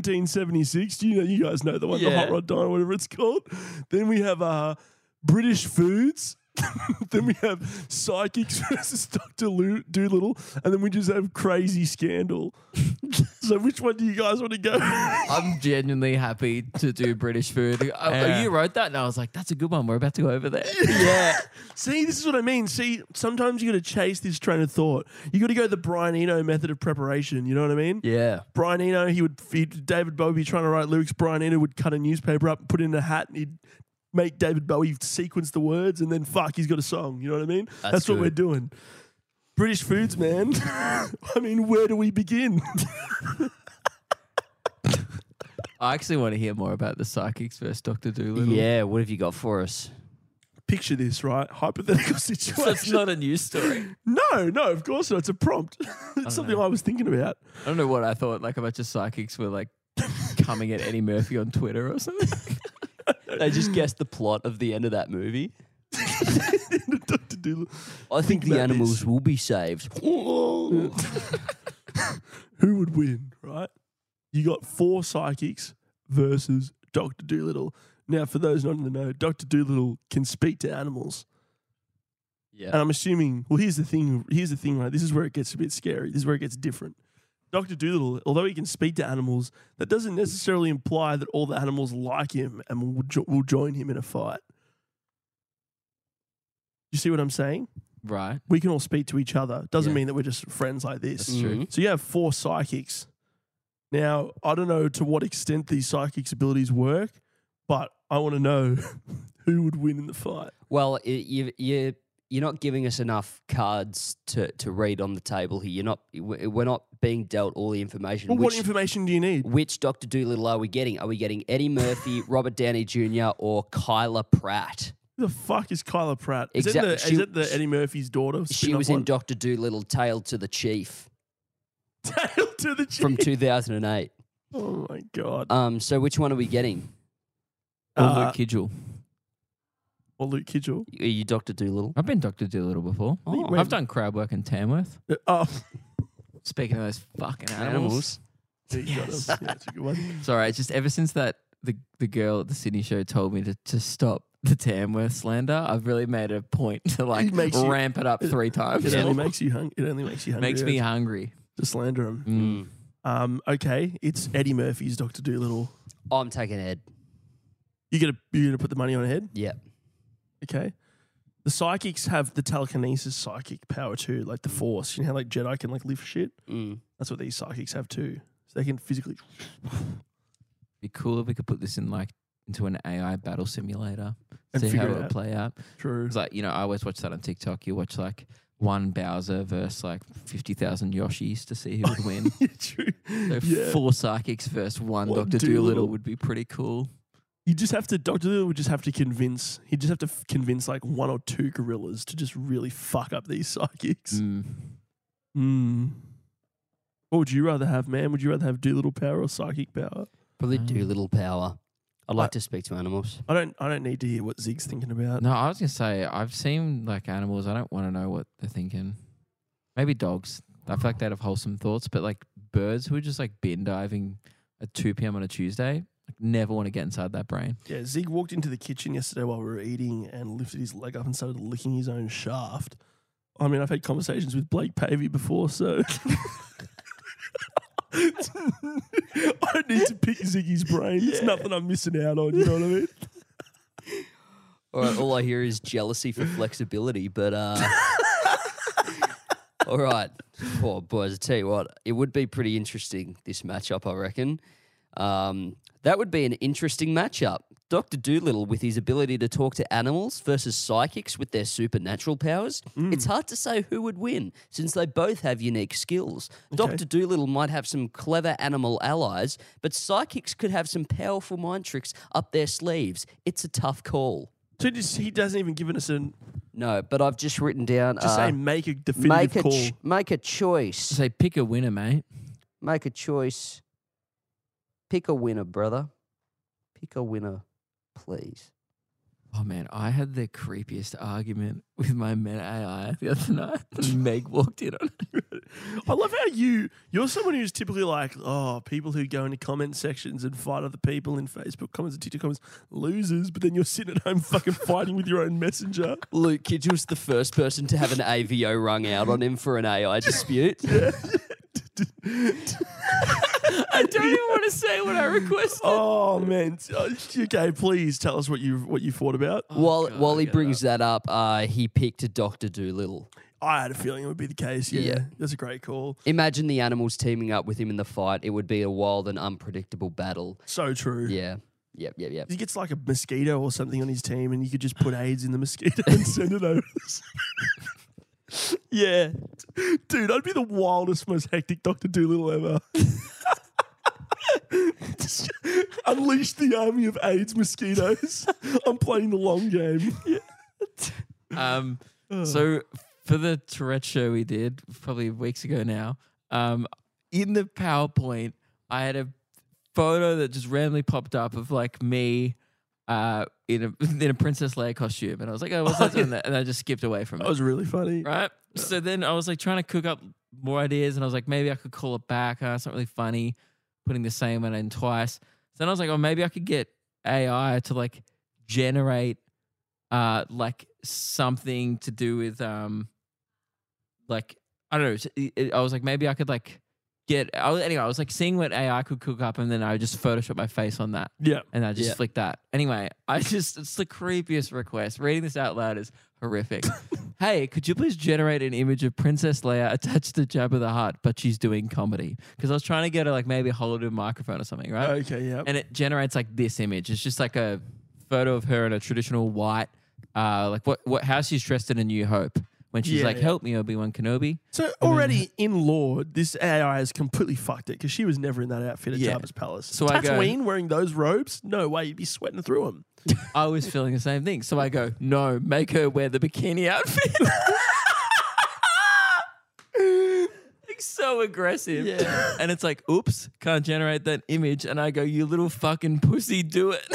1776. You guys know the one, the Yeah. Hot Rod Diner, whatever it's called. Then we have British foods. Then we have psychics versus Dr. Doolittle. And then we just have crazy scandal. So which one do you guys want to go? I'm genuinely happy to do British food. You wrote that, and I was like, that's a good one. We're about to go over there. Yeah. See, this is what I mean. See, sometimes you got to chase this train of thought. You got to go the Brian Eno method of preparation. You know what I mean? Yeah. Brian Eno, David Bowie trying to write lyrics. Brian Eno would cut a newspaper up, put it in a hat, and he'd make David Bowie sequence the words, and then he's got a song. You know what I mean? That's what good. we're doing. British foods, man. I mean, where do we begin? I actually want to hear more about the psychics versus Dr. Doolittle. Yeah, what have you got for us? Picture this, right? Hypothetical So situation. it's not a news story. No, of course not. It's a prompt. It's something I was thinking about. I don't know what I thought. Like a bunch of psychics were like coming at Eddie Murphy on Twitter or something. They just guessed the plot of the end of that movie. Dr. Doolittle. I think the about animals this. will be saved. Who would win, right? You got 4 psychics versus Dr. Dolittle. Now, for those not in the know, Dr. Dolittle can speak to animals. Yeah. And I'm assuming, well, here's the thing, right? This is where it gets a bit scary. This is where it gets different. Dr. Dolittle, although he can speak to animals, that doesn't necessarily imply that all the animals like him and will join him in a fight. You see what I'm saying? Right. We can all speak to each other. Doesn't Yeah. mean that we're just friends like this. That's true. Mhm. So you have 4 psychics. Now, I don't know to what extent these psychics' abilities work, but I want to know who would win in the fight. Well, you're not giving us enough cards to read on the table here. We're not being dealt all the information. Well, what information do you need? Which Dr. Dolittle are we getting? Are we getting Eddie Murphy, Robert Downey Jr., or Kyla Pratt? Who the fuck is Kyla Pratt? Is Exactly. it the Eddie Murphy's daughter? She spin-off was one? in Dr. Dolittle, Tale to the Chief Tail to the Chief. from 2008. Oh my god. So which one are we getting? Or Uh, Luke Kidgel. Or Luke Kidgel. Are you Dr. Dolittle? I've been Dr. Dolittle before. Oh. I've done crowd work in Tamworth. Oh, Speaking of those fucking animals. there you go. Yes. Yeah, that's a good one. It's all right. Just ever since that the girl at the Sydney show told me to stop the Tamworth slander, I've really made a point to like It makes you- ramp it up 3 times. It only makes you hungry. It only makes you hungry. Makes me hungry. to slander him. Mm. Okay, it's Eddie Murphy's Dr. Dolittle. I'm taking Ed. You're gonna put the money on Ed? Yeah. Okay. The psychics have the telekinesis psychic power too, like the Force. You know how like Jedi can like lift shit? Mm. That's what these psychics have too. So they can physically. Be cool if we could put this in like into an AI battle simulator. And See how figure it it would out. play out. True. It's like, I always watch that on TikTok. You watch like one Bowser versus like 50,000 Yoshis to see who would win. Yeah, true. So Yeah. 4 psychics versus one One Dr. Dolittle. Dolittle would be pretty cool. You just have to. Dr. Dolittle would just have to convince. He'd just have to convince like 1 or 2 gorillas to just really fuck up these psychics. Mm. What would you rather have, man? Would you rather have Dolittle power or psychic power? Probably Mm. Dolittle power. I'd like to speak to animals. I don't need to hear what Zig's thinking about. No, I was going to say, I've seen like animals. I don't want to know what they're thinking. Maybe dogs. I feel like they'd have wholesome thoughts, but like birds who are just like bin diving at 2 p.m. on a Tuesday, like never want to get inside that brain. Yeah, Zig walked into the kitchen yesterday while we were eating and lifted his leg up and started licking his own shaft. I mean, I've had conversations with Blake Pavey before, so I don't need to pick Ziggy's brain. It's nothing I'm missing out on. You know what I mean? All right, all I hear is jealousy for flexibility, but all right. Oh, boys, I tell you what, it would be pretty interesting, this matchup, I reckon. That would be an interesting matchup. Dr. Dolittle with his ability to talk to animals versus psychics with their supernatural powers. It's hard to say who would win since they both have unique skills. Okay. Dr. Dolittle might have some clever animal allies, but psychics could have some powerful mind tricks up their sleeves. It's a tough call. So he doesn't even give us an No, but I've just written down. just say make a definitive call. Make a choice. Say, pick a winner, mate. Make a choice. Pick a winner, brother. Pick a winner, please. Oh man, I had the creepiest argument with my Meta AI the other night. Meg walked in on it. I love how you're someone who's typically like, oh, people who go into comment sections and fight other people in Facebook comments and TikTok comments, losers, but then you're sitting at home fucking fighting with your own messenger. Luke Kidgel's the first person to have an AVO rung out on him for an AI dispute. I don't even want to say what I requested. Oh man. Okay, please tell us what you thought about. While he get brings that up, he picked Dr. Dolittle. I had a feeling it would be the case. Yeah. Yeah. That's a great call. Imagine the animals teaming up with him in the fight. It would be a wild and unpredictable battle. So true. Yeah. Yep. He gets like a mosquito or something on his team and you could just put AIDS in the mosquito and send it over. Yeah. Dude, I'd be the wildest, most hectic Dr. Dolittle ever. Just unleash the army of AIDS mosquitoes. I'm playing the long game. So for the Tourette show we did probably weeks ago now, in the PowerPoint, I had a photo that just randomly popped up of like me in a Princess Leia costume, and I was like, "Oh, what's that doing?" And I just skipped away from it. That was really funny. Right. So then I was like trying to cook up more ideas, and I was like, maybe I could call it back. It's not really funny putting the same one in twice. So then I was like, oh, maybe I could get AI to like generate like something to do with like I don't know. I was like, maybe I could like anyway, I was like seeing what AI could cook up, and then I would just Photoshop my face on that. Yeah. And I just flick that. Anyway, it's the creepiest request. Reading this out loud is horrific. Hey, could you please generate an image of Princess Leia attached to Jabba the Hutt, but she's doing comedy? Because I was trying to get her like maybe hold a microphone or something, right? Okay, yeah. And it generates like this image. It's just like a photo of her in a traditional white, like how she's dressed in A New Hope. When she's like, help me, Obi-Wan Kenobi. So already in lore, this AI has completely fucked it because she was never in that outfit at Yeah. Jabba's palace. So I go- Tatooine wearing those robes? No way, you'd be sweating through them. I was feeling the same thing. So I go, no, make her wear the bikini outfit. Like so aggressive. Yeah. And it's like, oops, can't generate that image. And I go, you little fucking pussy, do it.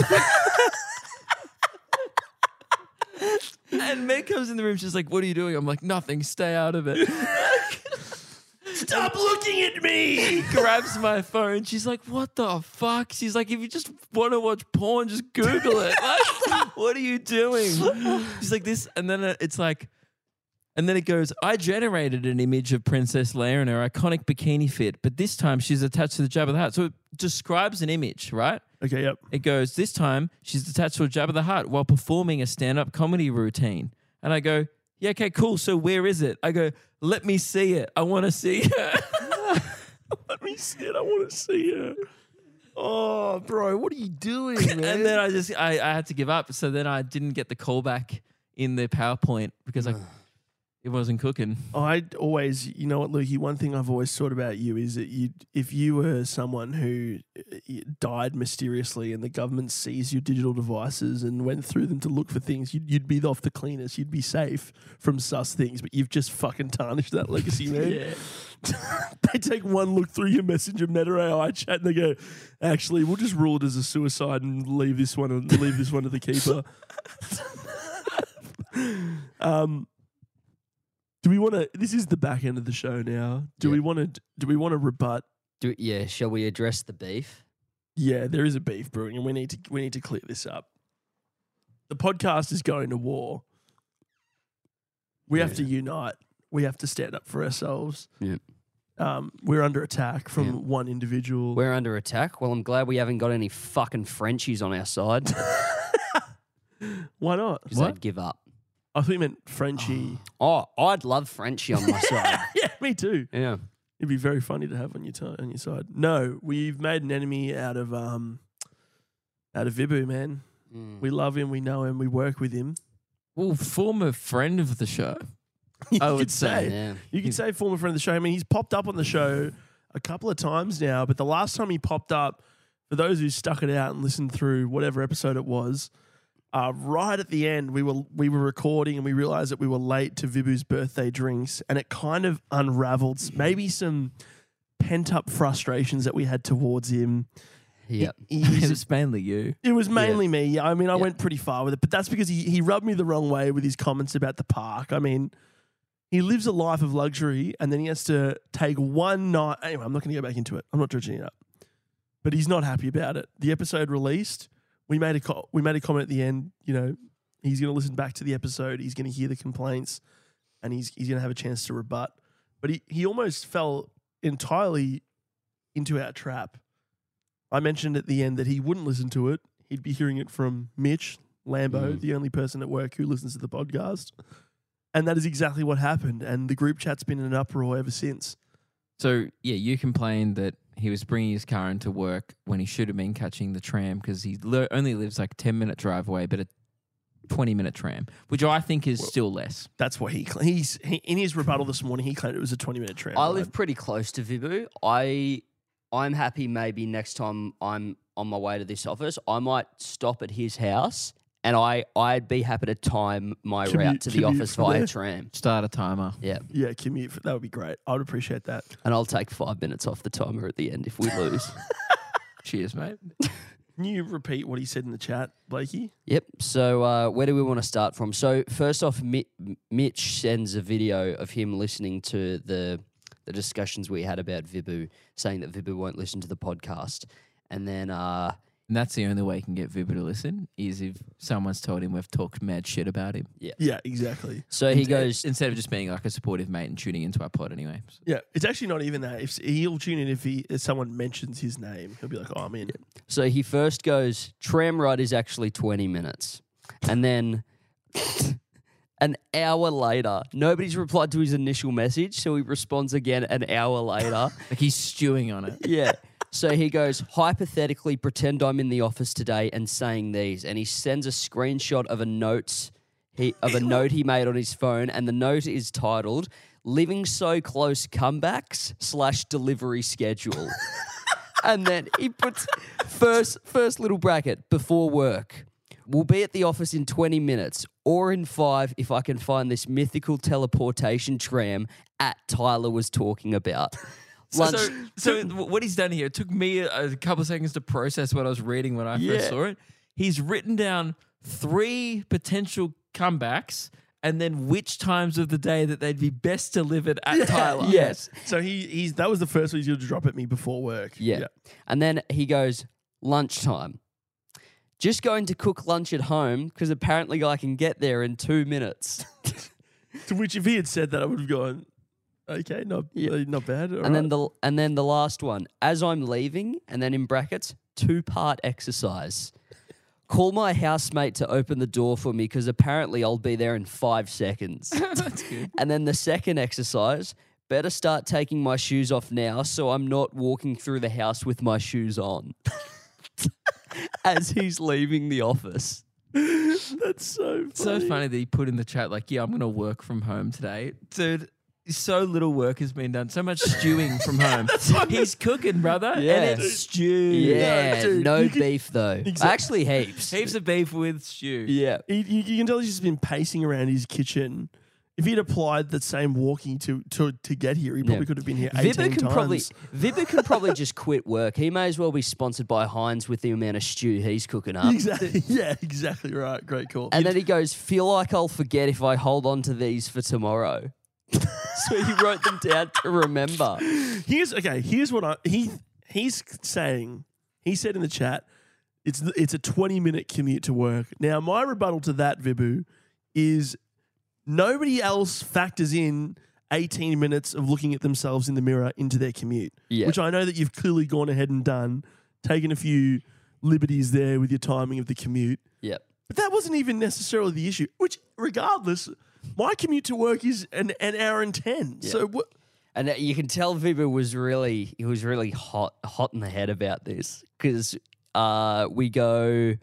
And Meg comes in the room. She's like, what are you doing? I'm like, nothing. Stay out of it. Stop looking at me! Grabs my phone. She's like, what the fuck? She's like, if you just want to watch porn, just Google it. Like, what are you doing? She's like, this. And then it's like, and then it goes, I generated an image of Princess Leia in her iconic bikini fit, but this time she's attached to the Jabba the Hutt. So it describes an image, right? Okay, yep. It goes, this time she's attached to a Jabba the Hutt while performing a stand-up comedy routine. And I go, yeah, okay, cool. So where is it? I go, let me see it. I want to see her. Let me see it. I want to see her. Oh, bro, what are you doing, man? And then I had to give up. So then I didn't get the callback in the PowerPoint because it wasn't cooking. I'd always, you know what, Lukey, one thing I've always thought about you is that if you were someone who died mysteriously and the government seized your digital devices and went through them to look for things, you'd be off the cleanest. You'd be safe from sus things, but you've just fucking tarnished that legacy, man. Yeah. They take one look through your Messenger Meta AI chat and they go, actually, we'll just rule it as a suicide and leave this one to the keeper. Do we want to? This is the back end of the show now. Do we want to rebut? Shall we address the beef? Yeah, there is a beef brewing, and we need to clear this up. The podcast is going to war. We have to unite. We have to stand up for ourselves. Yeah. We're under attack from one individual. We're under attack. Well, I'm glad we haven't got any fucking Frenchies on our side. Why not? Because they'd give up. I thought you meant Frenchie. Oh, I'd love Frenchie on my side. Yeah, me too. Yeah. It'd be very funny to have on your side. No, we've made an enemy out of Vibu, man. We love him, we know him, we work with him. Well, former friend of the show, I would say. Yeah. You could say former friend of the show. I mean, he's popped up on the show a couple of times now, but the last time he popped up, for those who stuck it out and listened through whatever episode it was, right at the end, we were recording and we realized that we were late to Vibu's birthday drinks, and it kind of unraveled maybe some pent-up frustrations that we had towards him. Yeah. It was mainly you. It was mainly me. Yeah, I mean, I went pretty far with it, but that's because he rubbed me the wrong way with his comments about the park. I mean, he lives a life of luxury and then he has to take one night. Anyway, I'm not going to go back into it. I'm not dredging it up. But he's not happy about it. The episode released, we made a comment at the end, you know, he's going to listen back to the episode, he's going to hear the complaints, and he's going to have a chance to rebut. But he almost fell entirely into our trap. I mentioned at the end that he wouldn't listen to it. He'd be hearing it from Mitch Lambo, the only person at work who listens to the podcast. And that is exactly what happened. And the group chat's been in an uproar ever since. So, yeah, you complained that he was bringing his car into work when he should have been catching the tram because he only lives like 10-minute drive away, but a 20-minute tram, which I think is still less. That's what he in his rebuttal this morning, he claimed it was a 20-minute tram. I live pretty close to Vibu. I'm happy maybe next time I'm on my way to this office, I might stop at his house and I'd be happy to time my route to the office from via there. tram. Start a timer. Yeah. Yeah, commute. That would be great. I would appreciate that. And I'll take 5 minutes off the timer at the end if we lose. Cheers, mate. Can you repeat what he said in the chat, Blakey? Yep. So where do we want to start from? So first off, Mitch sends a video of him listening to the discussions we had about Vibu, saying that Vibu won't listen to the podcast. And then And that's the only way he can get Vibber to listen is if someone's told him we've talked mad shit about him. Yeah, exactly. So he goes, Instead of just being like a supportive mate and tuning into our pod anyway. Yeah, it's actually not even that. If he'll tune in if someone mentions his name, he'll be like, "Oh, I'm in." so he first goes, tram ride is actually 20 minutes. And then an hour later, nobody's replied to his initial message. So he responds again an hour later. Like he's stewing on it. Yeah. So he goes, hypothetically, pretend I'm in the office today and saying these. And he sends a screenshot of a note he made on his phone. And the note is titled, Living So Close Comebacks / Delivery Schedule. And then he puts first little bracket, before work. We'll be at the office in 20 minutes or in 5 if I can find this mythical teleportation tram Tyler was talking about. Lunch. So what he's done here, it took me a couple of seconds to process what I was reading when I first saw it. He's written down 3 potential comebacks and then which times of the day that they'd be best delivered at Tyler. Yes. So that was the first one he's going to drop at me before work. Yeah. And then he goes, lunchtime. Just going to cook lunch at home because apparently I can get there in 2 minutes. To which, if he had said that, I would have gone, okay, not bad. All And right. then the last one, as I'm leaving, and then in brackets, 2-part exercise. Call my housemate to open the door for me because apparently I'll be there in 5 seconds. That's good. And then the second exercise, better start taking my shoes off now so I'm not walking through the house with my shoes on. As he's leaving the office. That's so funny. So funny that he put in the chat like, yeah, I'm going to work from home today. Dude, so little work has been done. So much stewing from home. He's cooking, brother. Yeah. And it's stew. Yeah, dude, no you can- beef though. Exactly. Actually, heaps. Heaps of beef with stew. Yeah. You can tell he's just been pacing around his kitchen. If he'd applied the same walking to get here, he probably could have been here 18 times. Vibber can probably just quit work. He may as well be sponsored by Heinz with the amount of stew he's cooking up. Exactly. Yeah, exactly right. Great call. And then he goes, feel like I'll forget if I hold on to these for tomorrow. So he wrote them down to remember. Here's what he's saying. He said in the chat, it's a 20-minute commute to work. Now, my rebuttal to that, Vibu, is nobody else factors in 18 minutes of looking at themselves in the mirror into their commute, Yeah. which I know that you've clearly gone ahead and done, taken a few liberties there with your timing of the commute. Yep. But that wasn't even necessarily the issue, which regardless, my commute to work is an hour and 10. Yeah. So what? And you can tell Vibber was really hot in the head about this because we go,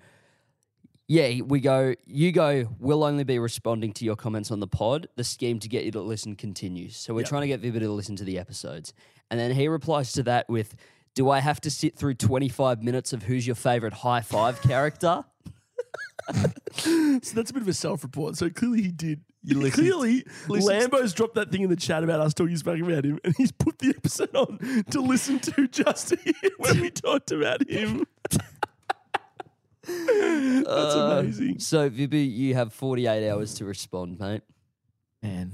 we'll only be responding to your comments on the pod. The scheme to get you to listen continues. So we're trying to get Vibber to listen to the episodes. And then he replies to that with, do I have to sit through 25 minutes of who's your favorite high five character? So that's a bit of a self-report. So clearly he did. listened- Clearly, listened- Lambo's dropped that thing in the chat about us talking smack about him, and he's put the episode on to listen to just to hear when we talked about him. That's amazing. So Vibber, you have 48 hours to respond, mate. Man.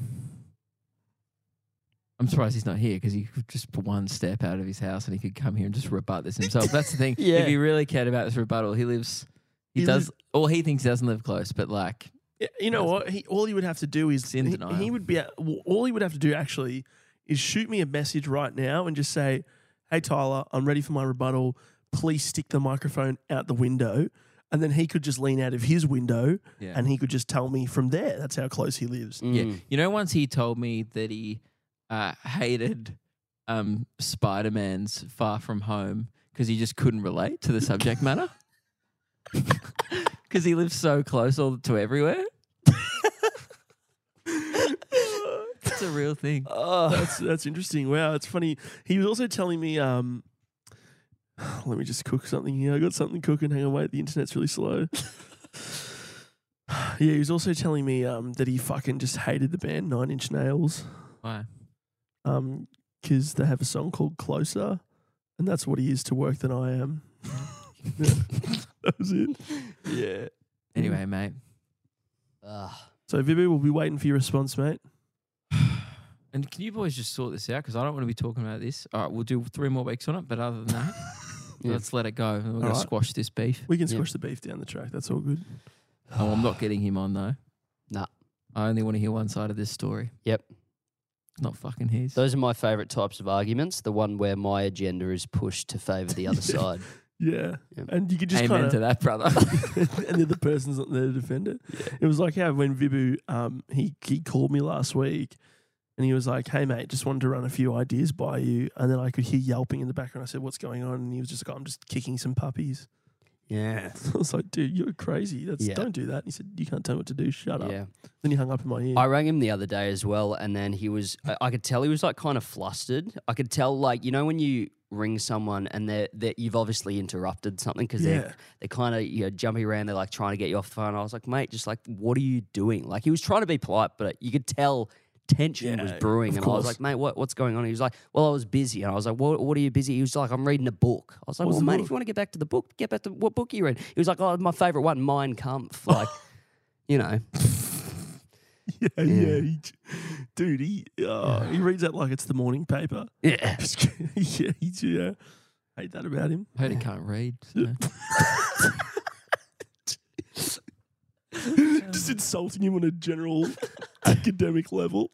I'm surprised he's not here because he could just put one step out of his house and he could come here and just rebut this himself. That's the thing. Yeah. If he really cared about this rebuttal, he thinks he doesn't live close, but like, Yeah, you know what? All he would have to do is It's in denial. he would be all he would have to do actually is shoot me a message right now and just say, "Hey Tyler, I'm ready for my rebuttal. Please stick the microphone out the window." And then he could just lean out of his window yeah. and he could just tell me from there. That's how close he lives. Yeah. Mm. You know, once he told me that he hated Spider-Man's Far From Home because he just couldn't relate to the subject matter. Because he lives so close to everywhere. It's a real thing. That's interesting. Wow, it's funny. He was also telling me, let me just cook something here. I got something cooking. Hang on, wait. The internet's really slow. Yeah, he was also telling me that he fucking just hated the band 9 Inch Nails Why? because they have a song called Closer, and that's what he is to work than I am. Yeah, that was it. Yeah. Anyway, mate. So, Vibu, we'll be waiting for your response, mate. And can you boys just sort this out? Because I don't want to be talking about this. All right, we'll do 3 more weeks on it. But other than that, Yeah. Let's let it go. We're going to right. squash this beef. We can Yeah. squash the beef down the track. That's all good. Oh, I'm not getting him on though. Nah. I only want to hear one side of this story. Yep. Not fucking his. Those are my favourite types of arguments. The one where my agenda is pushed to favour the other side. Yeah. Yeah. And you could just Amen kind to of. that, brother. And the other person's not there to defend it. Yeah. It was like how when Vibu, he called me last week and he was like, hey, mate, just wanted to run a few ideas by you. And then I could hear yelping in the background. I said, what's going on? And he was just like, I'm just kicking some puppies. Yeah. I was like, dude, you're crazy. Yeah. Don't do that. And he said, you can't tell me what to do. Shut up. Yeah. Then he hung up in my ear. I rang him the other day as well, and then he was, I could tell he was like kind of flustered. I could tell, like, you know, when you ring someone and you've obviously interrupted something because they're kind of jumping around, they're like trying to get you off the phone. I was like, mate, just like, what are you doing? Like, he was trying to be polite, but you could tell tension was brewing. of And I was course. like, mate, what's going on? He was like, well, I was busy. And I was like, what are you busy? He was like, I'm reading a book. I was like, What's well, the mate, book? if you want to get back to the book, get back to what book are you reading? He was like, oh, my favourite one, Mein Kampf. Like, you know. Yeah. Dude, he reads that like it's the morning paper. Yeah. yeah. Hate that about him. I heard he can't read. So. Just insulting him on a general academic level.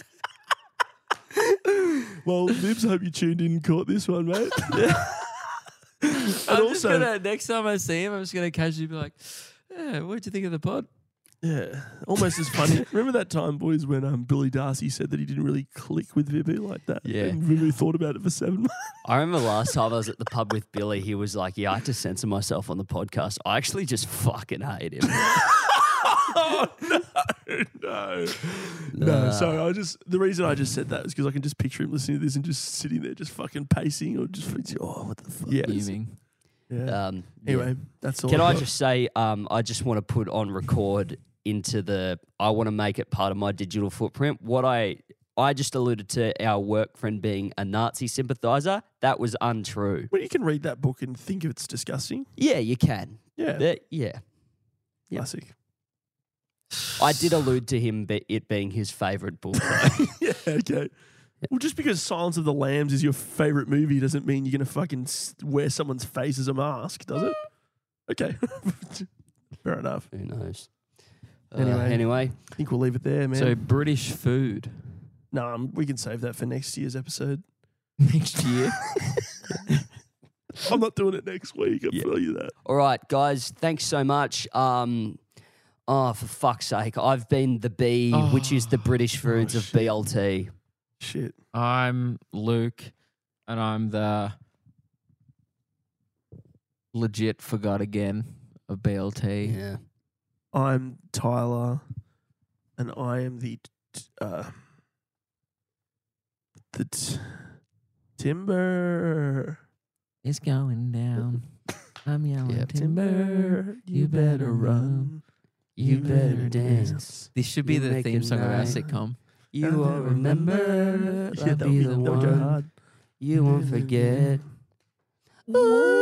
Well, Nibs, hope you tuned in and caught this one, mate. I'm just gonna, next time I see him, I'm just going to casually be like, yeah, what'd you think of the pod? Yeah, almost as funny. Remember that time, boys, when Billy Darcy said that he didn't really click with Vibu like that? Yeah. And Vibu thought about it for 7 months. I remember last time I was at the pub with Billy, he was like, yeah, I had to censor myself on the podcast. I actually just fucking hate him. Oh, no. So the reason I just said that is because I can just picture him listening to this and just sitting there just fucking pacing or just, what the fuck? Fuming. Yeah. Anyway, that's all. Can I I've got. just say, I just want to put on record I want to make it part of my digital footprint. What I just alluded to our work friend being a Nazi sympathizer. That was untrue. Well, you can read that book and think it's disgusting. Yeah, you can. Yeah. Yeah. Classic. I did allude to him it being his favourite book. Yeah, okay. Well, just because Silence of the Lambs is your favourite movie doesn't mean you're going to fucking wear someone's face as a mask, does it? Okay. Fair enough. Who knows? Anyway. I think we'll leave it there, man. So British food No, we can save that for next year's episode. next year. I'm not doing it next week. I'll Yeah. tell you that. All right, guys. Thanks so much. For fuck's sake, I've been the B, which is the British foods of shit. BLT. Shit. I'm Luke, and I'm the legit forgot again of BLT. Yeah. I'm Tyler, and I am the timber. It's going down. I'm yelling Yep. timber. You better run. You better dance. This should be You the make theme it song of our nice. sitcom. You won't remember. Yeah, I'll that be would the that would go one. hard. You won't forget. Ooh,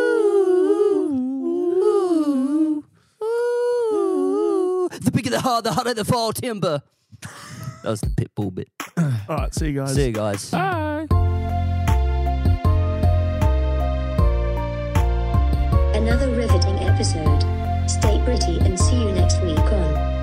ooh, the bigger the heart, the harder the fall timber. That was the Pitbull bit. All right, see you guys. See you guys. Bye. Another riveting episode. Stay pretty and see you next week on